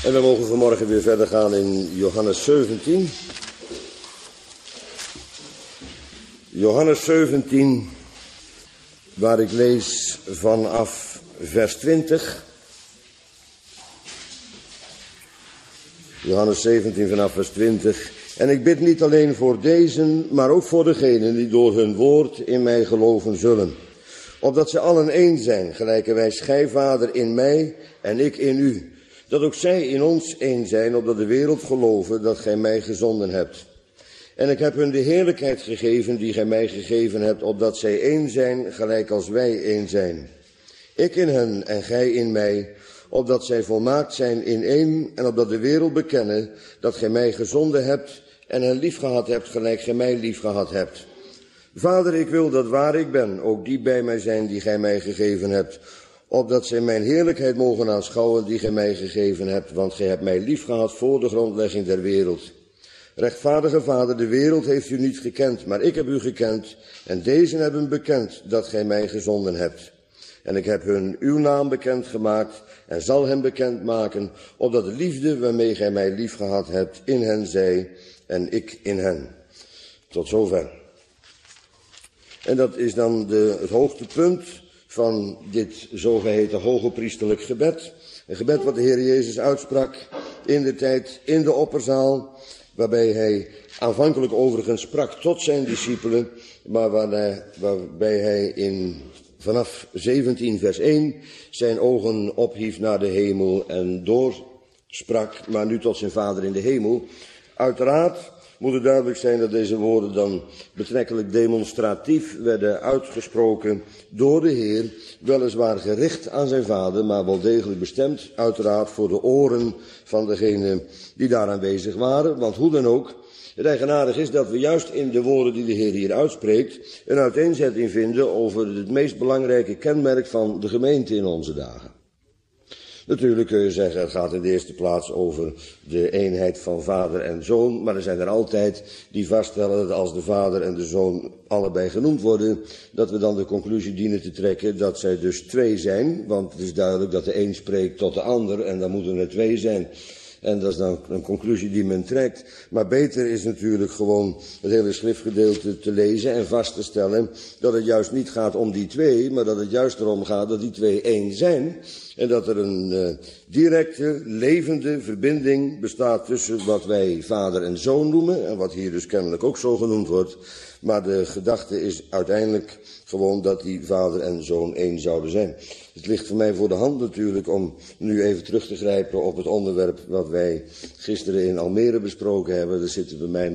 En we mogen vanmorgen weer verder gaan in Johannes 17. Johannes 17, waar ik lees vanaf vers 20. Johannes 17 vanaf vers 20. En ik bid niet alleen voor deze, maar ook voor degenen die door hun woord in mij geloven zullen. Opdat ze allen één zijn, gelijke wij gij, Vader, in mij en ik in u. Dat ook zij in ons één zijn, opdat de wereld geloven dat gij mij gezonden hebt. En ik heb hun de heerlijkheid gegeven die gij mij gegeven hebt, opdat zij één zijn, gelijk als wij één zijn. Ik in hen en gij in mij, opdat zij volmaakt zijn in één, en opdat de wereld bekennen dat gij mij gezonden hebt en hen liefgehad hebt, gelijk gij mij liefgehad hebt. Vader, ik wil dat waar ik ben, ook die bij mij zijn die gij mij gegeven hebt, opdat zij mijn heerlijkheid mogen aanschouwen die gij mij gegeven hebt, want gij hebt mij liefgehad voor de grondlegging der wereld. Rechtvaardige Vader, de wereld heeft u niet gekend, maar ik heb u gekend, en deze hebben bekend dat gij mij gezonden hebt. En ik heb hun uw naam bekend gemaakt, en zal hen bekend maken, opdat de liefde waarmee gij mij liefgehad hebt in hen zij, en ik in hen. Tot zover. En dat is dan het hoogtepunt van dit zogeheten hogepriesterlijk gebed. Een gebed wat de Heer Jezus uitsprak in de tijd in de opperzaal, waarbij hij aanvankelijk overigens sprak tot zijn discipelen, maar waarbij hij vanaf 17 vers 1 zijn ogen ophief naar de hemel en doorsprak, maar nu tot zijn Vader in de hemel. Uiteraard moet het duidelijk zijn dat deze woorden dan betrekkelijk demonstratief werden uitgesproken door de Heer, weliswaar gericht aan zijn Vader, maar wel degelijk bestemd uiteraard voor de oren van degenen die daar aanwezig waren. Want hoe dan ook, het eigenaardig is dat we juist in de woorden die de Heer hier uitspreekt een uiteenzetting vinden over het meest belangrijke kenmerk van de gemeente in onze dagen. Natuurlijk kun je zeggen, het gaat in de eerste plaats over de eenheid van vader en zoon, maar er zijn er altijd die vaststellen dat als de vader en de zoon allebei genoemd worden, dat we dan de conclusie dienen te trekken dat zij dus twee zijn, want het is duidelijk dat de een spreekt tot de ander en dan moeten er twee zijn. En dat is dan een conclusie die men trekt. Maar beter is natuurlijk gewoon het hele schriftgedeelte te lezen en vast te stellen dat het juist niet gaat om die twee, maar dat het juist erom gaat dat die twee één zijn. En dat er een directe, levende verbinding bestaat tussen wat wij vader en zoon noemen, en wat hier dus kennelijk ook zo genoemd wordt. Maar de gedachte is uiteindelijk gewoon dat die vader en zoon één zouden zijn. Het ligt voor mij voor de hand natuurlijk om nu even terug te grijpen op het onderwerp wat wij gisteren in Almere besproken hebben. Daar zitten bij mij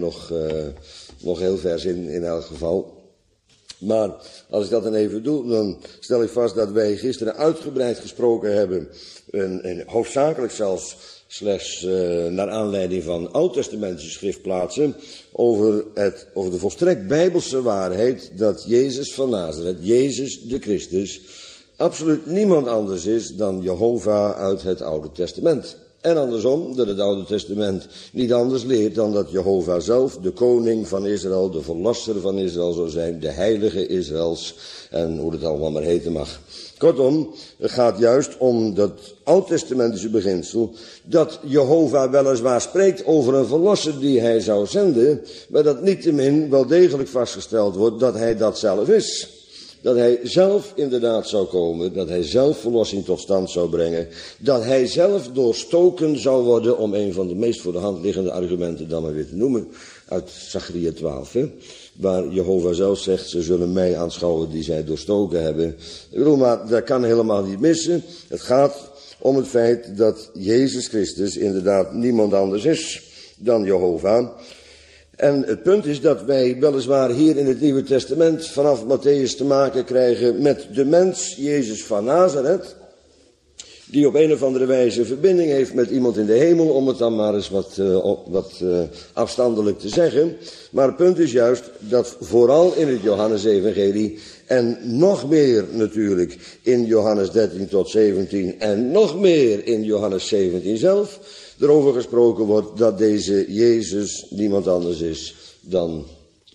nog heel vers in elk geval. Maar als ik dat dan even doe, dan stel ik vast dat wij gisteren uitgebreid gesproken hebben, en hoofdzakelijk zelfs slechts naar aanleiding van oud-testamentische schriftplaatsen, over de volstrekt bijbelse waarheid dat Jezus van Nazareth, Jezus de Christus, absoluut niemand anders is dan Jehovah uit het Oude Testament. En andersom, dat het Oude Testament niet anders leert dan dat Jehovah zelf de koning van Israël, de verlosser van Israël zou zijn, de heilige Israëls en hoe het allemaal maar heten mag. Kortom, het gaat juist om dat oud-testamentische beginsel dat Jehovah weliswaar spreekt over een verlosser die hij zou zenden, maar dat niettemin wel degelijk vastgesteld wordt dat hij dat zelf is. Dat hij zelf inderdaad zou komen, dat hij zelf verlossing tot stand zou brengen, dat hij zelf doorstoken zou worden, om een van de meest voor de hand liggende argumenten dan maar weer te noemen, uit Zacharia 12, waar Jehovah zelf zegt, ze zullen mij aanschouwen die zij doorstoken hebben. Ik bedoel, maar dat kan helemaal niet missen. Het gaat om het feit dat Jezus Christus inderdaad niemand anders is dan Jehovah. En het punt is dat wij weliswaar hier in het Nieuwe Testament vanaf Mattheüs te maken krijgen met de mens, Jezus van Nazareth, die op een of andere wijze verbinding heeft met iemand in de hemel, om het dan maar eens wat afstandelijk te zeggen. Maar het punt is juist dat vooral in het Johannes-evangelie en nog meer natuurlijk in Johannes 13 tot 17 en nog meer in Johannes 17 zelf erover gesproken wordt dat deze Jezus niemand anders is dan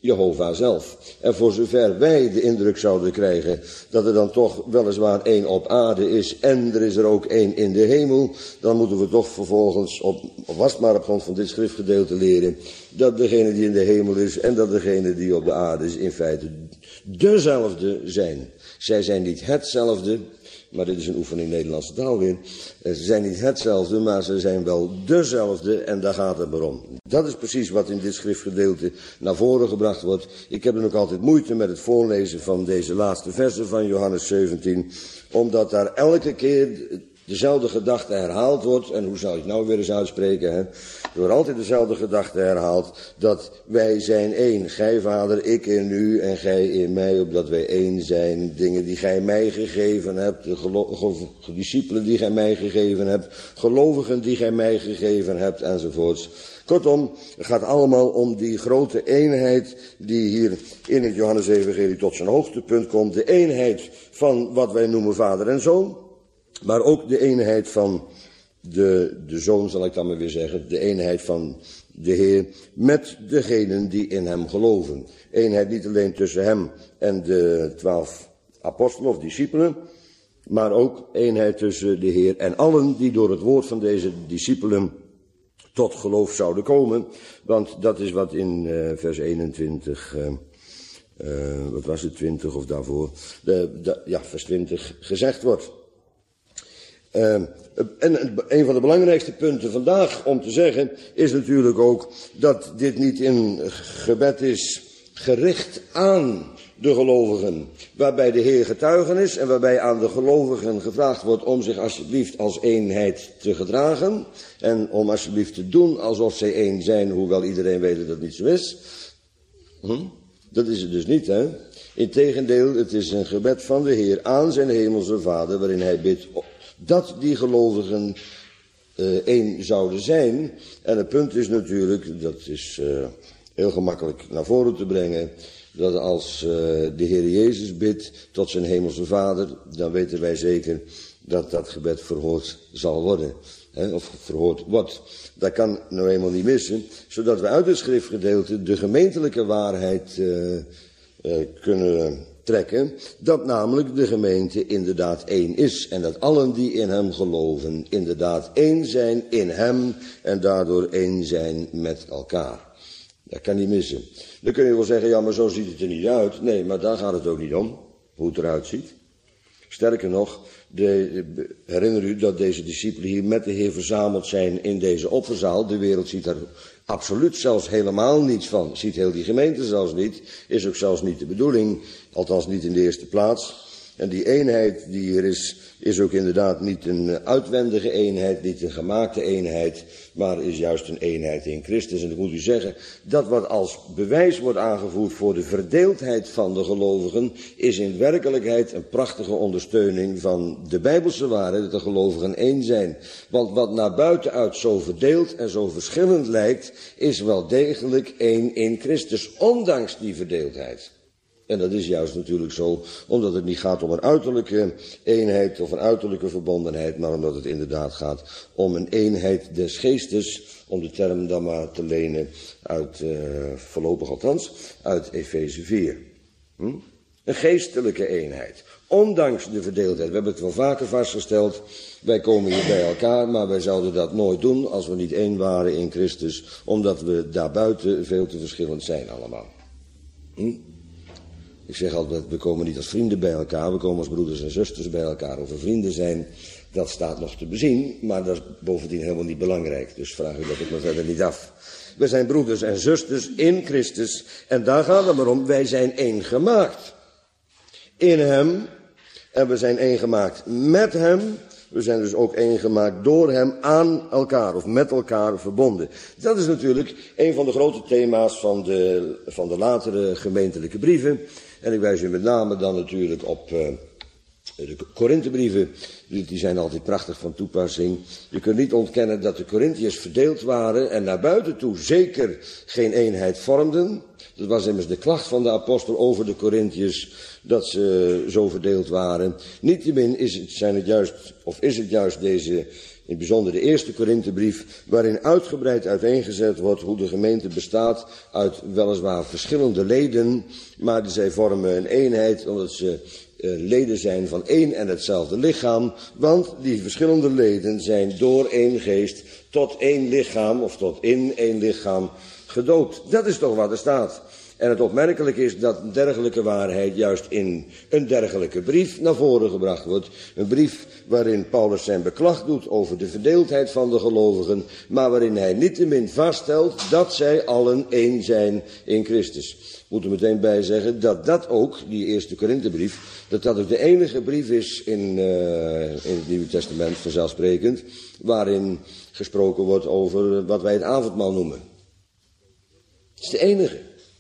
Jehovah zelf. En voor zover wij de indruk zouden krijgen dat er dan toch weliswaar één op aarde is en er is er ook één in de hemel, dan moeten we toch vervolgens op grond van dit schriftgedeelte leren dat degene die in de hemel is en dat degene die op de aarde is in feite dezelfde zijn. Zij zijn niet hetzelfde, maar dit is een oefening Nederlandse taal weer. Ze zijn niet hetzelfde, maar ze zijn wel dezelfde en daar gaat het maar om. Dat is precies wat in dit schriftgedeelte naar voren gebracht wordt. Ik heb dan ook altijd moeite met het voorlezen van deze laatste versen van Johannes 17, omdat daar elke keer dezelfde gedachte herhaald wordt. En hoe zou je het nou weer eens uitspreken? Hè? Er wordt altijd dezelfde gedachte herhaald, dat wij zijn één. Gij Vader, ik in u en gij in mij, opdat wij één zijn. Dingen die gij mij gegeven hebt, de discipelen die gij mij gegeven hebt, gelovigen die gij mij gegeven hebt, enzovoorts. Kortom, het gaat allemaal om die grote eenheid die hier in het Johannes-evangelie tot zijn hoogtepunt komt. De eenheid van wat wij noemen vader en zoon. Maar ook de eenheid van de zoon, zal ik dan maar weer zeggen. De eenheid van de Heer met degenen die in hem geloven. Eenheid niet alleen tussen hem en de 12 apostelen of discipelen, maar ook eenheid tussen de Heer en allen die door het woord van deze discipelen tot geloof zouden komen. Want dat is wat in vers 21, wat was het, 20 of daarvoor, vers 20 gezegd wordt. En een van de belangrijkste punten vandaag om te zeggen is natuurlijk ook dat dit niet een gebed is gericht aan de gelovigen, waarbij de Heer getuigen is en waarbij aan de gelovigen gevraagd wordt om zich alsjeblieft als eenheid te gedragen en om alsjeblieft te doen alsof zij één zijn, hoewel iedereen weet dat dat niet zo is. Dat is het dus niet, hè. Integendeel, het is een gebed van de Heer aan zijn hemelse Vader, waarin hij bidt dat die gelovigen één zouden zijn. En het punt is natuurlijk, dat is heel gemakkelijk naar voren te brengen, dat als de Heer Jezus bidt tot zijn hemelse Vader, dan weten wij zeker dat dat gebed verhoord zal worden. Of verhoord wordt. Dat kan nou eenmaal niet missen, zodat we uit het schriftgedeelte de gemeentelijke waarheid kunnen trekken, dat namelijk de gemeente inderdaad één is. En dat allen die in hem geloven inderdaad één zijn in hem en daardoor één zijn met elkaar. Dat kan niet missen. Dan kun je wel zeggen, ja, maar zo ziet het er niet uit. Nee, maar daar gaat het ook niet om, hoe het eruit ziet. Sterker nog, herinner u dat deze discipelen hier met de Heer verzameld zijn in deze opperzaal. De wereld ziet daar absoluut zelfs helemaal niets van. Ziet heel die gemeente zelfs niet. Is ook zelfs niet de bedoeling. Althans niet in de eerste plaats. En die eenheid die hier is ook inderdaad niet een uitwendige eenheid, niet een gemaakte eenheid, maar is juist een eenheid in Christus. En dat moet u zeggen, dat wat als bewijs wordt aangevoerd voor de verdeeldheid van de gelovigen, is in werkelijkheid een prachtige ondersteuning van de Bijbelse waarheid, dat de gelovigen één zijn. Want wat naar buitenuit zo verdeeld en zo verschillend lijkt, is wel degelijk één in Christus, ondanks die verdeeldheid. En dat is juist natuurlijk zo, omdat het niet gaat om een uiterlijke eenheid of een uiterlijke verbondenheid, maar omdat het inderdaad gaat om een eenheid des geestes, om de term dan maar te lenen uit, voorlopig althans, uit Efeze 4. Een geestelijke eenheid, ondanks de verdeeldheid. We hebben het wel vaker vastgesteld, wij komen hier bij elkaar, maar wij zouden dat nooit doen als we niet één waren in Christus, omdat we daarbuiten veel te verschillend zijn allemaal. Ik zeg altijd, we komen niet als vrienden bij elkaar, we komen als broeders en zusters bij elkaar. Of we vrienden zijn, dat staat nog te bezien, maar dat is bovendien helemaal niet belangrijk. Dus vraag u dat ook maar verder niet af. We zijn broeders en zusters in Christus en daar gaat het maar om, wij zijn één gemaakt. In hem, en we zijn één gemaakt met hem. We zijn dus ook één gemaakt door hem aan elkaar of met elkaar verbonden. Dat is natuurlijk een van de grote thema's van de latere gemeentelijke brieven. En ik wijs u met name dan natuurlijk op De Korinthebrieven, die zijn altijd prachtig van toepassing. Je kunt niet ontkennen dat de Korinthiërs verdeeld waren en naar buiten toe zeker geen eenheid vormden. Dat was immers de klacht van de apostel over de Korinthiërs, dat ze zo verdeeld waren. Niettemin is het juist deze, in het bijzonder de eerste Korinthebrief, waarin uitgebreid uiteengezet wordt hoe de gemeente bestaat uit weliswaar verschillende leden, maar zij vormen een eenheid omdat ze leden zijn van één en hetzelfde lichaam, want die verschillende leden zijn door één geest tot één lichaam of tot in één lichaam gedoopt. Dat is toch wat er staat. En het opmerkelijke is dat een dergelijke waarheid juist in een dergelijke brief naar voren gebracht wordt. Een brief waarin Paulus zijn beklag doet over de verdeeldheid van de gelovigen, maar waarin hij niettemin vaststelt dat zij allen één zijn in Christus. Ik moet er meteen bij zeggen dat ook, die eerste Korinthebrief, dat ook de enige brief is in het Nieuwe Testament, vanzelfsprekend, waarin gesproken wordt over wat wij het avondmaal noemen. Het is de enige.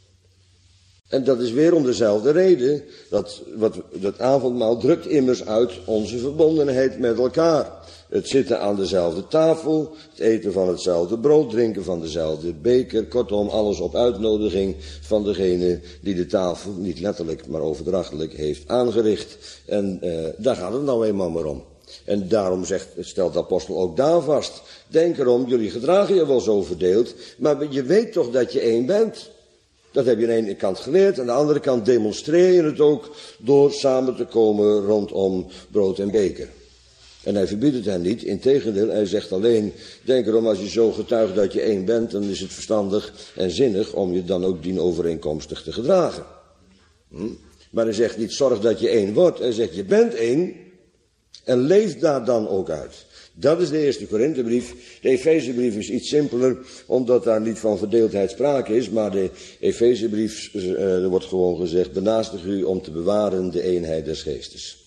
En dat is weer om dezelfde reden. Dat avondmaal drukt immers uit onze verbondenheid met elkaar. Het zitten aan dezelfde tafel, het eten van hetzelfde brood, drinken van dezelfde beker. Kortom, alles op uitnodiging van degene die de tafel, niet letterlijk, maar overdrachtelijk, heeft aangericht. En daar gaat het nou eenmaal maar om. En daarom stelt de apostel ook daar vast. Denk erom, jullie gedragen je wel zo verdeeld, maar je weet toch dat je één bent. Dat heb je aan de ene kant geleerd, aan de andere kant demonstreer je het ook door samen te komen rondom brood en beker. En hij verbiedt het hen niet, integendeel, hij zegt alleen, denk erom, als je zo getuigt dat je één bent, dan is het verstandig en zinnig om je dan ook dienovereenkomstig te gedragen. Maar hij zegt niet, zorg dat je één wordt, hij zegt, je bent één en leef daar dan ook uit. Dat is de eerste Korinthebrief. De Efezebrief is iets simpeler, omdat daar niet van verdeeldheid sprake is. Maar de Efezebrief, er wordt gewoon gezegd, benaastig u om te bewaren de eenheid des geestes.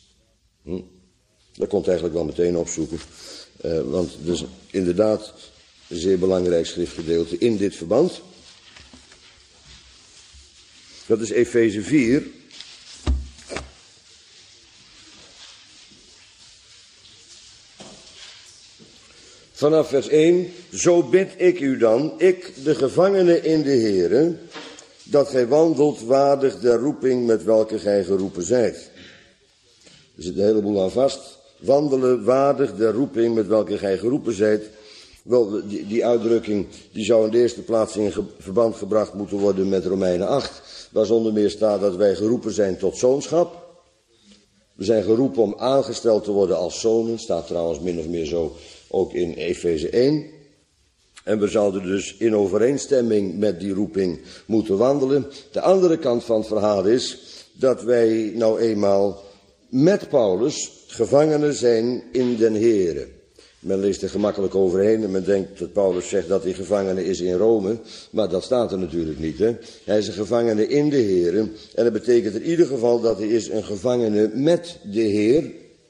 Dat komt eigenlijk wel meteen opzoeken. Want het is inderdaad een zeer belangrijk schriftgedeelte in dit verband. Dat is Efeze 4. Vanaf vers 1, zo bid ik u dan, ik de gevangene in de Here, dat gij wandelt waardig der roeping met welke gij geroepen zijt. Er zit een heleboel aan vast. Wandelen waardig der roeping met welke gij geroepen zijt. Wel, die uitdrukking die zou in de eerste plaats in verband gebracht moeten worden met Romeinen 8, waar zonder meer staat dat wij geroepen zijn tot zoonschap. We zijn geroepen om aangesteld te worden als zonen, staat trouwens min of meer zo ook in Efeze 1. En we zouden dus in overeenstemming met die roeping moeten wandelen. De andere kant van het verhaal is dat wij nou eenmaal met Paulus gevangenen zijn in den Here. Men leest er gemakkelijk overheen en men denkt dat Paulus zegt dat hij gevangene is in Rome. Maar dat staat er natuurlijk niet. Hè? Hij is een gevangene in de Here. En dat betekent in ieder geval dat hij is een gevangene met de Heer.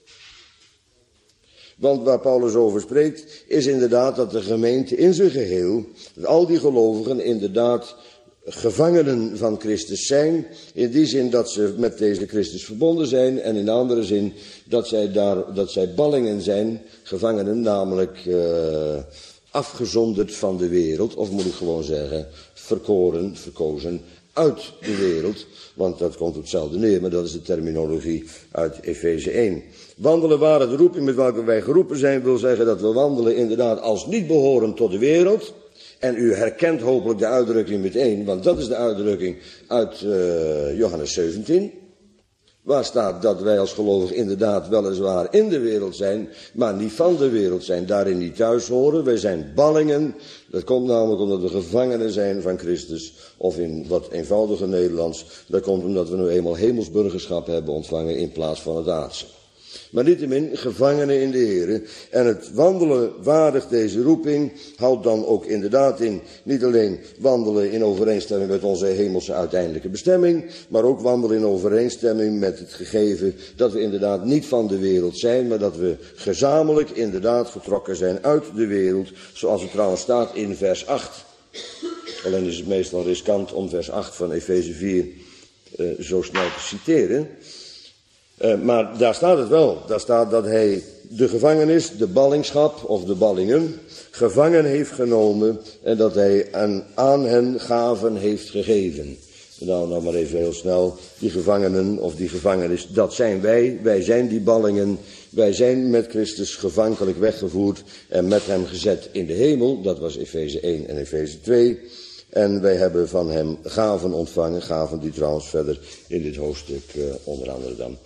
Want waar Paulus over spreekt, is inderdaad dat de gemeente in zijn geheel, dat al die gelovigen inderdaad gevangenen van Christus zijn. In die zin dat ze met deze Christus verbonden zijn. En in de andere zin dat zij ballingen zijn, gevangenen, namelijk afgezonderd van de wereld. Of moet ik gewoon zeggen, verkozen uit de wereld. Want dat komt op hetzelfde neer, maar dat is de terminologie uit Efeze 1. Wandelen waren de roeping met welke wij geroepen zijn, wil zeggen dat we wandelen inderdaad als niet behorend tot de wereld. En u herkent hopelijk de uitdrukking meteen, want dat is de uitdrukking uit Johannes 17. Waar staat dat wij als gelovigen inderdaad weliswaar in de wereld zijn, maar niet van de wereld zijn, daarin niet thuis horen. Wij zijn ballingen, dat komt namelijk omdat we gevangenen zijn van Christus, of in wat eenvoudiger Nederlands, dat komt omdat we nu eenmaal hemelsburgerschap hebben ontvangen in plaats van het aardse. Maar niettemin gevangenen in de Here. En het wandelen waardig deze roeping houdt dan ook inderdaad in niet alleen wandelen in overeenstemming met onze hemelse uiteindelijke bestemming, maar ook wandelen in overeenstemming met het gegeven dat we inderdaad niet van de wereld zijn, maar dat we gezamenlijk inderdaad vertrokken zijn uit de wereld, zoals het trouwens staat in vers 8. Alleen is het meestal riskant om vers 8 van Efeze 4 zo snel te citeren. Maar daar staat het wel. Daar staat dat hij de gevangenis, de ballingschap of de ballingen, gevangen heeft genomen en dat hij aan hen gaven heeft gegeven. Nou maar even heel snel, die gevangenen of die gevangenis, dat zijn wij. Wij zijn die ballingen. Wij zijn met Christus gevankelijk weggevoerd en met hem gezet in de hemel. Dat was Efeze 1 en Efeze 2. En wij hebben van hem gaven ontvangen. Gaven die trouwens verder in dit hoofdstuk onder andere dan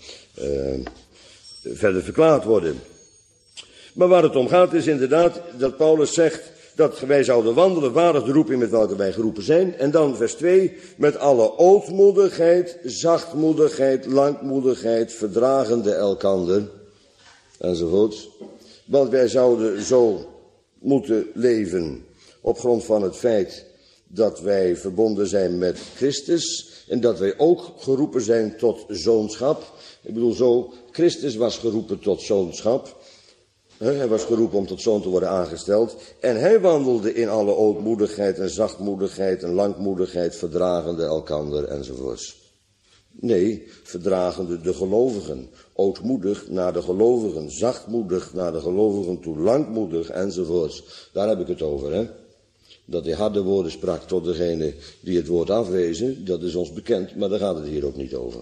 verder verklaard worden. Maar waar het om gaat is inderdaad dat Paulus zegt dat wij zouden wandelen waardig de roeping met welke wij geroepen zijn. En dan vers 2, met alle ootmoedigheid, zachtmoedigheid, langmoedigheid, verdragende elkander, enzovoort. Want wij zouden zo moeten leven op grond van het feit dat wij verbonden zijn met Christus en dat wij ook geroepen zijn tot zoonschap. Ik bedoel zo, Christus was geroepen tot zoonschap. Hij was geroepen om tot zoon te worden aangesteld. En hij wandelde in alle ootmoedigheid en zachtmoedigheid en langmoedigheid, verdragende elkander enzovoorts. Nee, verdragende de gelovigen. Ootmoedig naar de gelovigen. Zachtmoedig naar de gelovigen toe. Langmoedig enzovoorts. Daar heb ik het over, hè. Dat hij harde woorden sprak tot degene die het woord afwezen. Dat is ons bekend, maar daar gaat het hier ook niet over.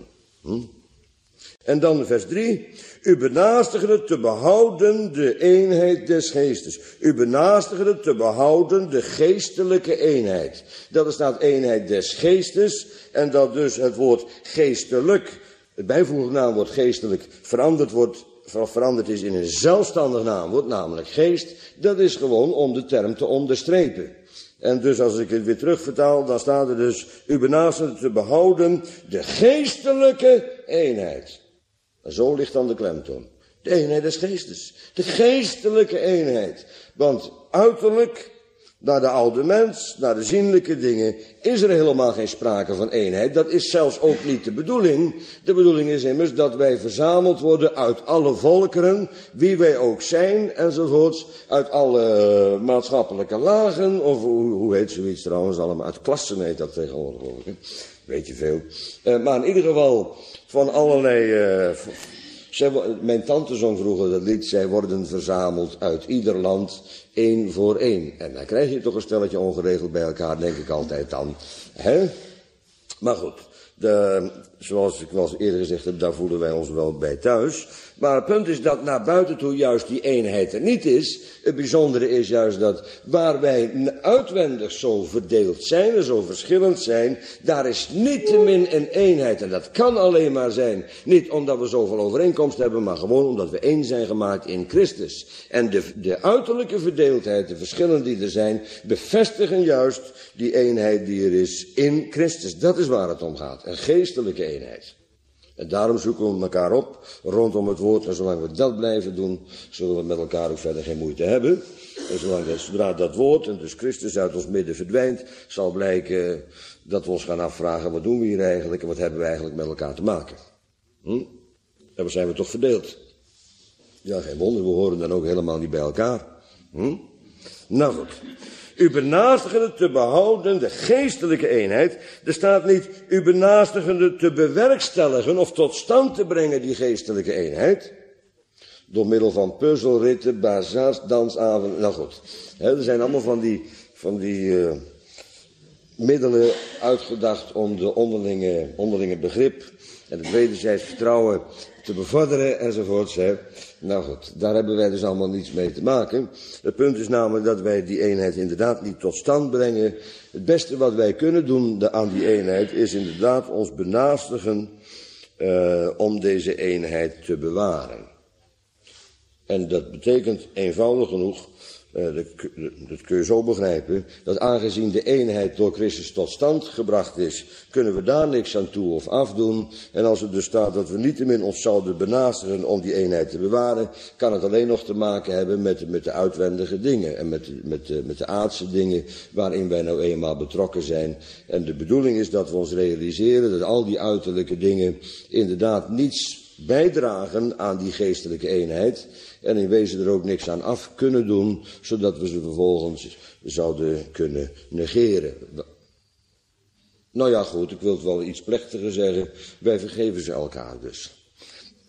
En dan vers 3. U benaastigen te behouden de eenheid des geestes. U benaastigen te behouden de geestelijke eenheid. Dat is staat eenheid des geestes. En dat dus het woord geestelijk, het bijvoeglijk naamwoord geestelijk, veranderd is in een zelfstandig naamwoord, namelijk geest. Dat is gewoon om de term te onderstrepen. En dus als ik het weer terugvertaal, dan staat er dus, u benaastigen te behouden de geestelijke eenheid. En zo ligt dan de klemtoon. De eenheid des geestes. De geestelijke eenheid. Want uiterlijk, naar de oude mens, naar de zienlijke dingen, is er helemaal geen sprake van eenheid. Dat is zelfs ook niet de bedoeling. De bedoeling is immers dat wij verzameld worden uit alle volkeren, wie wij ook zijn, enzovoorts. Uit alle maatschappelijke lagen, of hoe heet zoiets trouwens allemaal, uit klassen heet dat tegenwoordig ook. Weet je veel. Maar in ieder geval van allerlei... mijn tante zong vroeger dat lied, zij worden verzameld uit ieder land, één voor één. En dan krijg je toch een stelletje ongeregeld bij elkaar, denk ik altijd dan. Hè? Maar goed, zoals ik al eerder gezegd heb, daar voelen wij ons wel bij thuis. Maar het punt is dat naar buiten toe juist die eenheid er niet is. Het bijzondere is juist dat waar wij uitwendig zo verdeeld zijn en zo verschillend zijn, daar is niettemin een eenheid. En dat kan alleen maar zijn, niet omdat we zoveel overeenkomst hebben, maar gewoon omdat we één zijn gemaakt in Christus. En de uiterlijke verdeeldheid, de verschillen die er zijn, bevestigen juist die eenheid die er is in Christus. Dat is waar het om gaat, een geestelijke eenheid. En daarom zoeken we elkaar op rondom het woord. En zolang we dat blijven doen, zullen we met elkaar ook verder geen moeite hebben. En zodra dat woord, en dus Christus uit ons midden verdwijnt, zal blijken dat we ons gaan afvragen, wat doen we hier eigenlijk en wat hebben we eigenlijk met elkaar te maken? En wat zijn we toch verdeeld? Ja, geen wonder, we horen dan ook helemaal niet bij elkaar. Nou goed. U benastigende te behouden, de geestelijke eenheid. Er staat niet, u benastigende te bewerkstelligen of tot stand te brengen die geestelijke eenheid. Door middel van puzzelritten, bazaars, dansavonden. Nou goed, er zijn allemaal van die middelen uitgedacht om de onderlinge begrip en het wederzijds vertrouwen te bevorderen enzovoorts. Nou goed, daar hebben wij dus allemaal niets mee te maken. Het punt is namelijk dat wij die eenheid inderdaad niet tot stand brengen. Het beste wat wij kunnen doen aan die eenheid is inderdaad ons benaastigen om deze eenheid te bewaren. En dat betekent eenvoudig genoeg, dat kun je zo begrijpen, dat aangezien de eenheid door Christus tot stand gebracht is, kunnen we daar niks aan toe of afdoen. En als het dus staat dat we niettemin ons zouden benaastigen om die eenheid te bewaren, kan het alleen nog te maken hebben met de uitwendige dingen en met de aardse dingen waarin wij nou eenmaal betrokken zijn. En de bedoeling is dat we ons realiseren dat al die uiterlijke dingen inderdaad niets bijdragen aan die geestelijke eenheid en in wezen er ook niks aan af kunnen doen, zodat we ze vervolgens zouden kunnen negeren. Nou ja goed, ik wil het wel iets plechtiger zeggen, wij vergeven ze elkaar dus.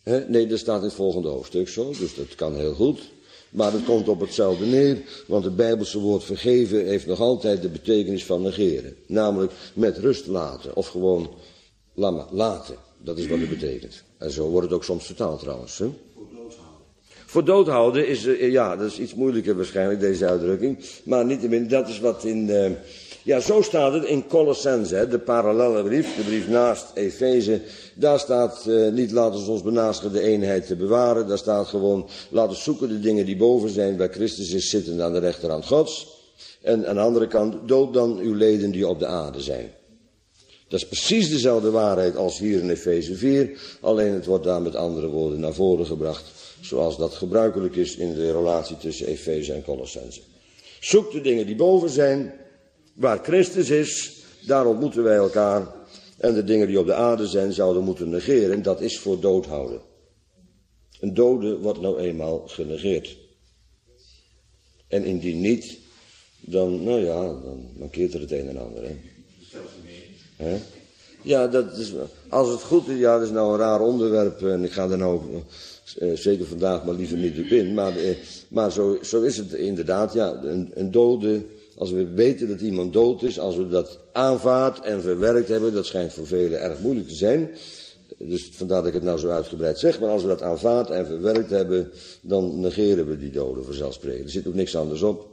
Nee, dat staat in het volgende hoofdstuk zo, dus dat kan heel goed. Maar het komt op hetzelfde neer, want het Bijbelse woord vergeven heeft nog altijd de betekenis van negeren. Namelijk met rust laten, of gewoon laten. Dat is wat het betekent. En zo wordt het ook soms vertaald trouwens. Hè? Voor doodhouden. Voor doodhouden is, ja, dat is iets moeilijker waarschijnlijk, deze uitdrukking. Maar niettemin, dat is wat in... Ja, zo staat het in Colossense, de parallelle brief, de brief naast Efeze. Daar staat niet laten we ons benaastigen de eenheid te bewaren. Daar staat gewoon laten we zoeken de dingen die boven zijn, waar Christus is zittend aan de rechterhand Gods. En aan de andere kant, dood dan uw leden die op de aarde zijn. Dat is precies dezelfde waarheid als hier in Efeze 4. Alleen het wordt daar met andere woorden naar voren gebracht. Zoals dat gebruikelijk is in de relatie tussen Efeze en Colossense. Zoek de dingen die boven zijn. Waar Christus is, daar ontmoeten wij elkaar. En de dingen die op de aarde zijn, zouden moeten negeren. Dat is voor doodhouden. Een dode wordt nou eenmaal genegeerd. En indien niet, dan, nou ja, dan mankeert er het een en ander. Hè? Ja, dat is, als het goed is, ja, dat is nou een raar onderwerp. En ik ga er nou zeker vandaag maar liever niet op in. Maar zo is het inderdaad, ja, een dode... Als we weten dat iemand dood is, als we dat aanvaard en verwerkt hebben, dat schijnt voor velen erg moeilijk te zijn. Dus vandaar dat ik het nou zo uitgebreid zeg. Maar als we dat aanvaard en verwerkt hebben, dan negeren we die doden vanzelfsprekend. Er zit ook niks anders op.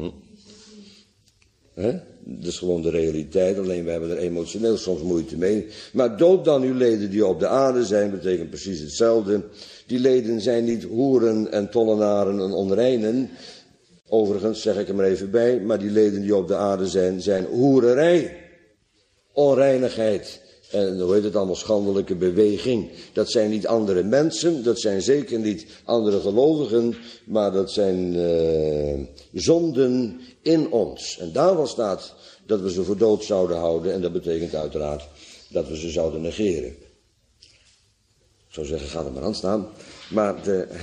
Dat is gewoon de realiteit, alleen we hebben er emotioneel soms moeite mee. Maar dood dan uw leden die op de aarde zijn, betekent precies hetzelfde. Die leden zijn niet hoeren en tollenaren en onreinen. Overigens, zeg ik er maar even bij, maar die leden die op de aarde zijn hoererij, onreinigheid en hoe heet het allemaal, schandelijke beweging. Dat zijn niet andere mensen, dat zijn zeker niet andere gelovigen, maar dat zijn zonden in ons. En daarvan staat dat we ze voor dood zouden houden en dat betekent uiteraard dat we ze zouden negeren. Ik zou zeggen, ga er maar aan staan. Maar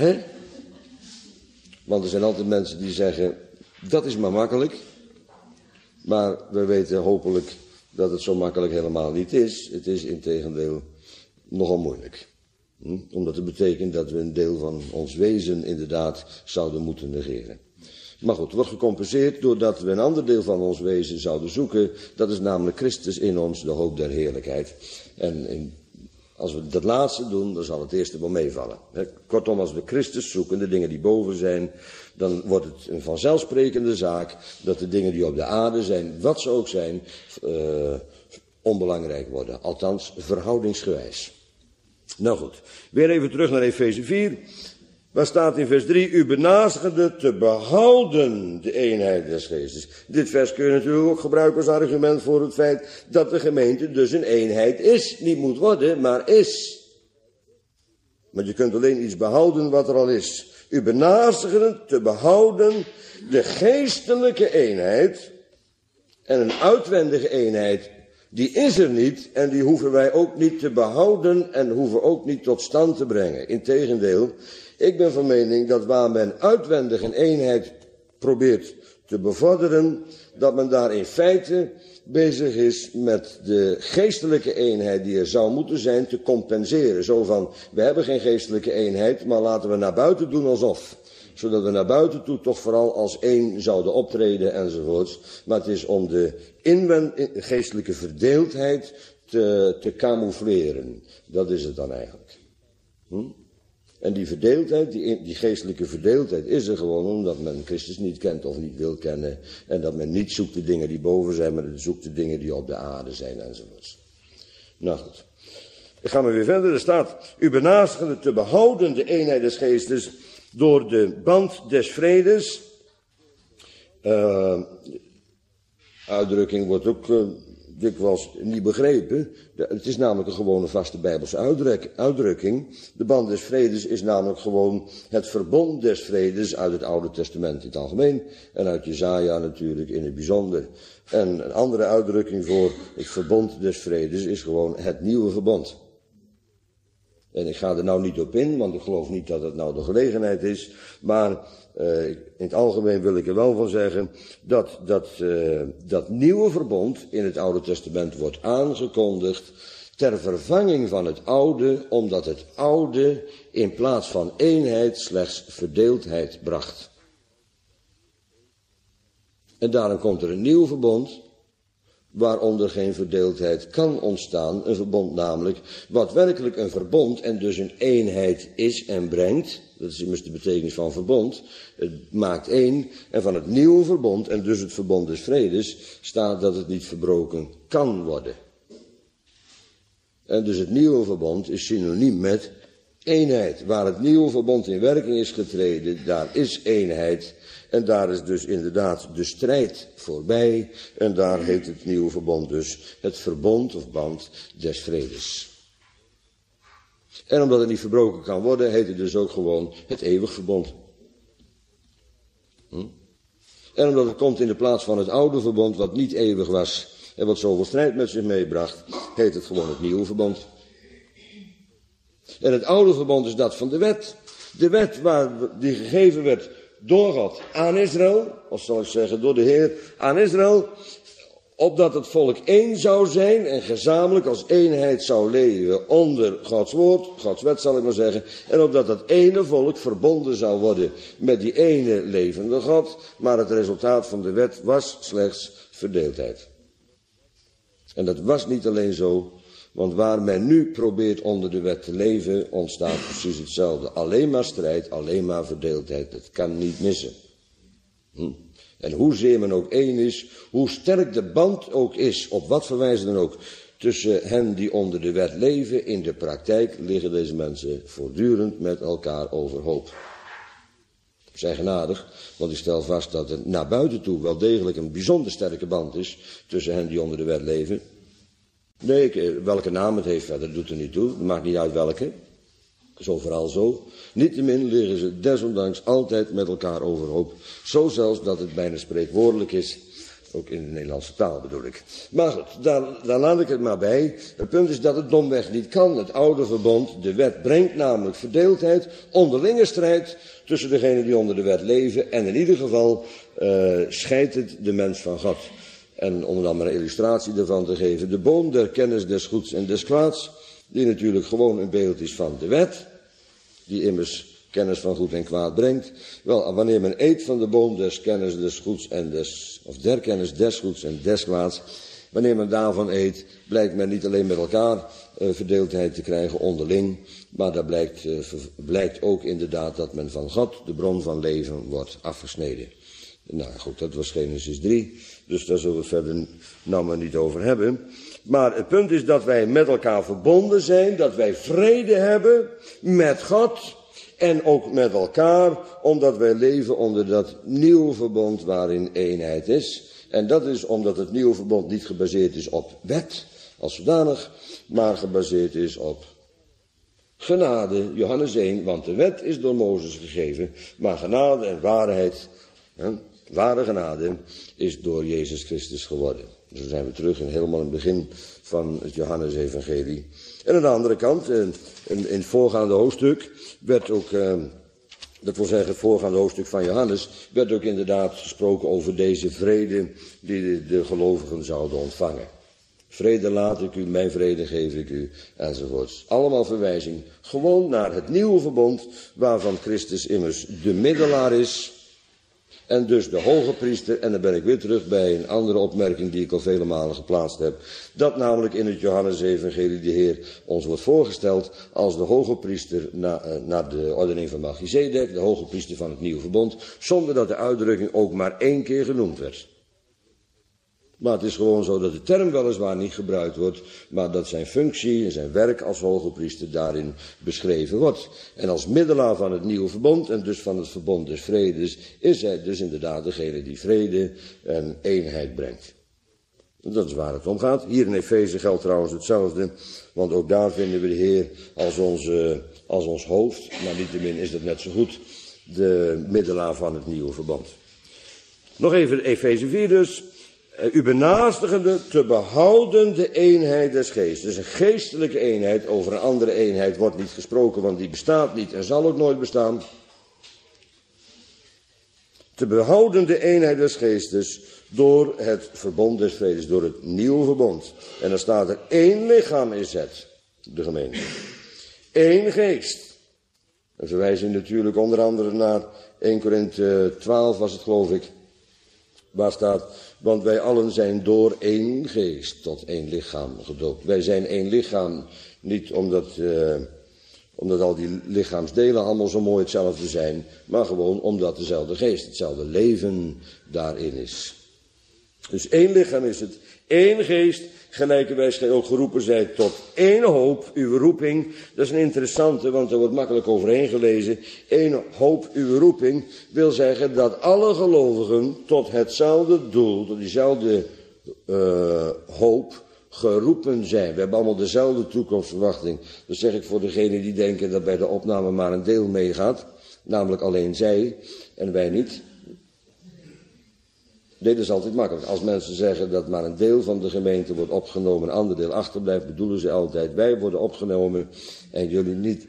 want er zijn altijd mensen die zeggen, dat is maar makkelijk. Maar we weten hopelijk dat het zo makkelijk helemaal niet is. Het is integendeel nogal moeilijk. Omdat het betekent dat we een deel van ons wezen inderdaad zouden moeten negeren. Maar goed, het wordt gecompenseerd doordat we een ander deel van ons wezen zouden zoeken. Dat is namelijk Christus in ons, de hoop der heerlijkheid. En als we dat laatste doen, dan zal het eerste wel meevallen. Kortom, als we Christus zoeken, de dingen die boven zijn, dan wordt het een vanzelfsprekende zaak dat de dingen die op de aarde zijn, wat ze ook zijn, onbelangrijk worden. Althans, verhoudingsgewijs. Nou goed, weer even terug naar Efeze 4. Waar staat in vers 3, u benaadigde te behouden de eenheid des geestes. Dit vers kun je natuurlijk ook gebruiken als argument voor het feit dat de gemeente dus een eenheid is. Niet moet worden, maar is. Maar je kunt alleen iets behouden wat er al is. U benaadigde te behouden de geestelijke eenheid en een uitwendige eenheid. Die is er niet en die hoeven wij ook niet te behouden en hoeven ook niet tot stand te brengen. Integendeel, ik ben van mening dat waar men uitwendig een eenheid probeert te bevorderen, dat men daar in feite bezig is met de geestelijke eenheid die er zou moeten zijn te compenseren. Zo van, we hebben geen geestelijke eenheid, maar laten we naar buiten doen alsof. Zodat we naar buiten toe toch vooral als één zouden optreden enzovoorts. Maar het is om de geestelijke verdeeldheid te camoufleren. Dat is het dan eigenlijk. En die verdeeldheid, die geestelijke verdeeldheid is er gewoon omdat men Christus niet kent of niet wil kennen. En dat men niet zoekt de dingen die boven zijn, maar zoekt de dingen die op de aarde zijn enzovoorts. Nou goed. Dan gaan we weer verder. Er staat, u benaadigde te behouden de eenheid des geestes door de band des vredes. Uitdrukking wordt ook dikwijls niet begrepen. Het is namelijk een gewone vaste Bijbelse uitdrukking. De band des vredes is namelijk gewoon het verbond des vredes uit het Oude Testament in het algemeen. En uit Jesaja natuurlijk in het bijzonder. En een andere uitdrukking voor het verbond des vredes is gewoon het nieuwe verbond. En ik ga er nou niet op in, want ik geloof niet dat het nou de gelegenheid is. Maar in het algemeen wil ik er wel van zeggen dat nieuwe verbond in het Oude Testament wordt aangekondigd ter vervanging van het oude, omdat het oude in plaats van eenheid slechts verdeeldheid bracht. En daarom komt er een nieuw verbond, waaronder geen verdeeldheid kan ontstaan. Een verbond namelijk, wat werkelijk een verbond en dus een eenheid is en brengt. Dat is immers de betekenis van verbond. Het maakt één. En van het nieuwe verbond, en dus het verbond des vredes, staat dat het niet verbroken kan worden. En dus het nieuwe verbond is synoniem met eenheid. Waar het nieuwe verbond in werking is getreden, daar is eenheid. En daar is dus inderdaad de strijd voorbij. En daar heet het nieuwe verbond dus het verbond of band des vredes. En omdat het niet verbroken kan worden, heet het dus ook gewoon het eeuwig verbond. En omdat het komt in de plaats van het oude verbond, wat niet eeuwig was en wat zoveel strijd met zich meebracht, heet het gewoon het nieuwe verbond. En het oude verbond is dat van de wet. De wet die gegeven werd door God aan Israël, of zal ik zeggen door de Heer aan Israël, opdat het volk één zou zijn en gezamenlijk als eenheid zou leven onder Gods woord, Gods wet zal ik maar zeggen, en opdat dat ene volk verbonden zou worden met die ene levende God, maar het resultaat van de wet was slechts verdeeldheid. En dat was niet alleen zo, want waar men nu probeert onder de wet te leven, ontstaat precies hetzelfde. Alleen maar strijd, alleen maar verdeeldheid. Dat kan niet missen. En hoezeer men ook één is, hoe sterk de band ook is, op wat voor wijze dan ook, tussen hen die onder de wet leven, in de praktijk liggen deze mensen voortdurend met elkaar overhoop. Zij genadig, want ik stel vast dat er naar buiten toe wel degelijk een bijzonder sterke band is tussen hen die onder de wet leven. Nee, welke naam het heeft verder, doet er niet toe. Het maakt niet uit welke. Dat is overal zo. Niettemin liggen ze desondanks altijd met elkaar overhoop. Zo zelfs dat het bijna spreekwoordelijk is. Ook in de Nederlandse taal bedoel ik. Maar goed, daar laat ik het maar bij. Het punt is dat het domweg niet kan. Het oude verbond, de wet brengt namelijk verdeeldheid, onderlinge strijd tussen degenen die onder de wet leven. En in ieder geval scheidt het de mens van God. En om dan maar een illustratie daarvan te geven, de boom der kennis des goeds en des kwaads, die natuurlijk gewoon een beeld is van de wet, die immers kennis van goed en kwaad brengt. Wel, wanneer men eet van de boom des kennis des goeds en der kennis des goeds en des kwaads, wanneer men daarvan eet, blijkt men niet alleen met elkaar verdeeldheid te krijgen onderling, maar daar blijkt ook inderdaad dat men van God, de bron van leven, wordt afgesneden. Nou goed, dat was Genesis 3, dus daar zullen we het verder nou maar niet over hebben. Maar het punt is dat wij met elkaar verbonden zijn, dat wij vrede hebben met God en ook met elkaar, omdat wij leven onder dat nieuwe verbond waarin eenheid is. En dat is omdat het nieuwe verbond niet gebaseerd is op wet als zodanig, maar gebaseerd is op genade, Johannes 1, want de wet is door Mozes gegeven, maar genade en waarheid, ware genade, is door Jezus Christus geworden. Dus dan zijn we terug helemaal in het begin van het Johannes-evangelie. En aan de andere kant, in het voorgaande hoofdstuk, werd ook, dat wil zeggen het voorgaande hoofdstuk van Johannes, werd ook inderdaad gesproken over deze vrede die de gelovigen zouden ontvangen. Vrede laat ik u, mijn vrede geef ik u, enzovoorts. Allemaal verwijzing gewoon naar het nieuwe verbond, waarvan Christus immers de middelaar is. En dus de hoge priester, en dan ben ik weer terug bij een andere opmerking die ik al vele malen geplaatst heb. Dat namelijk in het Johannes-evangelie de Heer ons wordt voorgesteld als de hoge priester naar de ordening van Melchizedek, de hoge priester van het nieuwe verbond, zonder dat de uitdrukking ook maar 1 keer genoemd werd. Maar het is gewoon zo dat de term weliswaar niet gebruikt wordt, maar dat zijn functie en zijn werk als hoge priester daarin beschreven wordt. En als middelaar van het nieuwe verbond en dus van het verbond des vredes is hij dus inderdaad degene die vrede en eenheid brengt. Dat is waar het om gaat. Hier in Efeze geldt trouwens hetzelfde, want ook daar vinden we de Heer als ons hoofd, maar niettemin is dat net zo goed de middelaar van het nieuwe verbond. Nog even Efeze 4 dus. U benaarstigende te behouden de eenheid des geestes. Dus een geestelijke eenheid, over een andere eenheid wordt niet gesproken, want die bestaat niet en zal ook nooit bestaan. Te behouden de eenheid des geestes door het verbond des vredes, door het nieuwe verbond. En dan staat er, één lichaam is het, de gemeente. Eén geest. En verwijzen natuurlijk onder andere naar 1 Korinthe 12 was het geloof ik. Waar staat, want wij allen zijn door één geest tot één lichaam gedoopt. Wij zijn één lichaam, niet omdat al die lichaamsdelen allemaal zo mooi hetzelfde zijn, maar gewoon omdat dezelfde geest, hetzelfde leven daarin is. Dus één lichaam is het, één geest, gelijk wij ook geroepen zijn tot één hoop, uw roeping. Dat is een interessante, want er wordt makkelijk overheen gelezen. Één hoop, uw roeping, wil zeggen dat alle gelovigen tot hetzelfde doel, tot diezelfde hoop, geroepen zijn. We hebben allemaal dezelfde toekomstverwachting. Dat zeg ik voor degenen die denken dat bij de opname maar een deel meegaat. Namelijk alleen zij en wij niet. Nee, dat is altijd makkelijk. Als mensen zeggen dat maar een deel van de gemeente wordt opgenomen, een ander deel achterblijft, bedoelen ze altijd, wij worden opgenomen en jullie niet.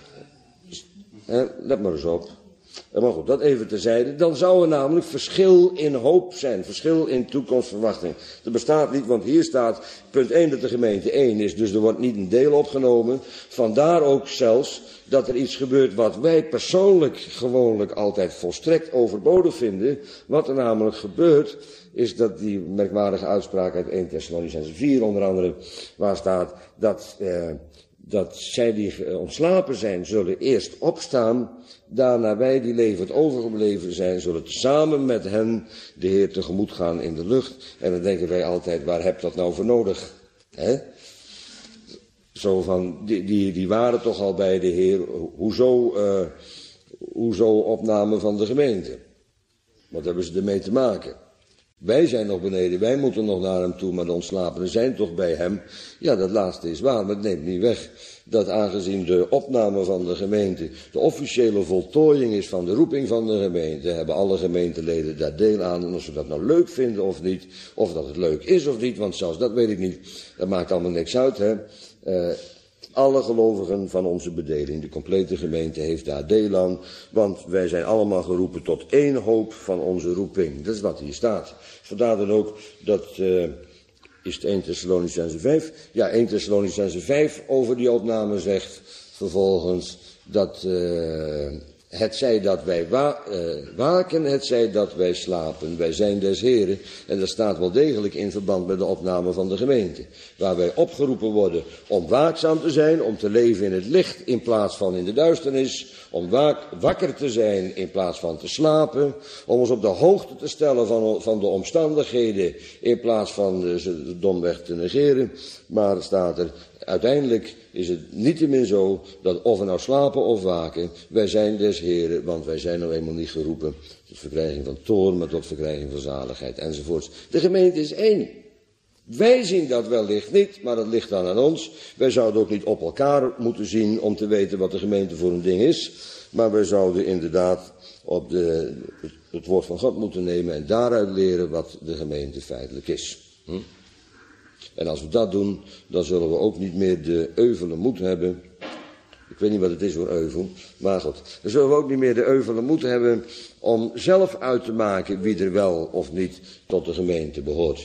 Let maar eens op. Maar goed, dat even terzijde. Dan zou er namelijk verschil in hoop zijn, verschil in toekomstverwachting. Dat bestaat niet, want hier staat, punt 1, dat de gemeente 1 is, dus er wordt niet een deel opgenomen. Vandaar ook zelfs dat er iets gebeurt wat wij persoonlijk gewoonlijk altijd volstrekt overbodig vinden. Wat er namelijk gebeurt, is dat die merkwaardige uitspraak uit 1 Thessalonicenzen 4 onder andere, waar staat dat zij die ontslapen zijn, zullen eerst opstaan. Daarna wij die levend overgebleven zijn, zullen samen met hen de Heer tegemoet gaan in de lucht. En dan denken wij altijd, waar heb je dat nou voor nodig? Zo van, die waren toch al bij de Heer. Hoezo opname van de gemeente? Wat hebben ze ermee te maken? Wij zijn nog beneden, wij moeten nog naar hem toe, maar de ontslapenen zijn toch bij hem. Ja, dat laatste is waar, maar het neemt niet weg dat aangezien de opname van de gemeente de officiële voltooiing is van de roeping van de gemeente, hebben alle gemeenteleden daar deel aan. En of ze dat nou leuk vinden of niet, of dat het leuk is of niet, want zelfs dat weet ik niet, dat maakt allemaal niks uit, hè. Alle gelovigen van onze bedeling, de complete gemeente heeft daar deel aan, want wij zijn allemaal geroepen tot één hoop van onze roeping. Dat is wat hier staat. Vandaar dan ook dat, is het 1 Thessalonicenzen 5? Ja, 1 Thessalonicenzen 5 over die opname zegt vervolgens dat het zij dat wij waken, het zij dat wij slapen. Wij zijn des Heren. En dat staat wel degelijk in verband met de opname van de gemeente. Waar wij opgeroepen worden om waakzaam te zijn, om te leven in het licht in plaats van in de duisternis. Om wakker te zijn in plaats van te slapen. Om ons op de hoogte te stellen van de omstandigheden in plaats van ze domweg te negeren. Maar staat er, uiteindelijk is het niettemin zo dat of we nou slapen of waken, wij zijn des Heren, want wij zijn nou eenmaal niet geroepen tot verkrijging van toorn, maar tot verkrijging van zaligheid enzovoorts. De gemeente is één. Wij zien dat wellicht niet, maar dat ligt dan aan ons. Wij zouden ook niet op elkaar moeten zien om te weten wat de gemeente voor een ding is, maar wij zouden inderdaad op het woord van God moeten nemen en daaruit leren wat de gemeente feitelijk is. En als we dat doen, dan zullen we ook niet meer de euvele moed hebben. Ik weet niet wat het is voor euvel, maar goed. Dan zullen we ook niet meer de euvele moed hebben om zelf uit te maken wie er wel of niet tot de gemeente behoort.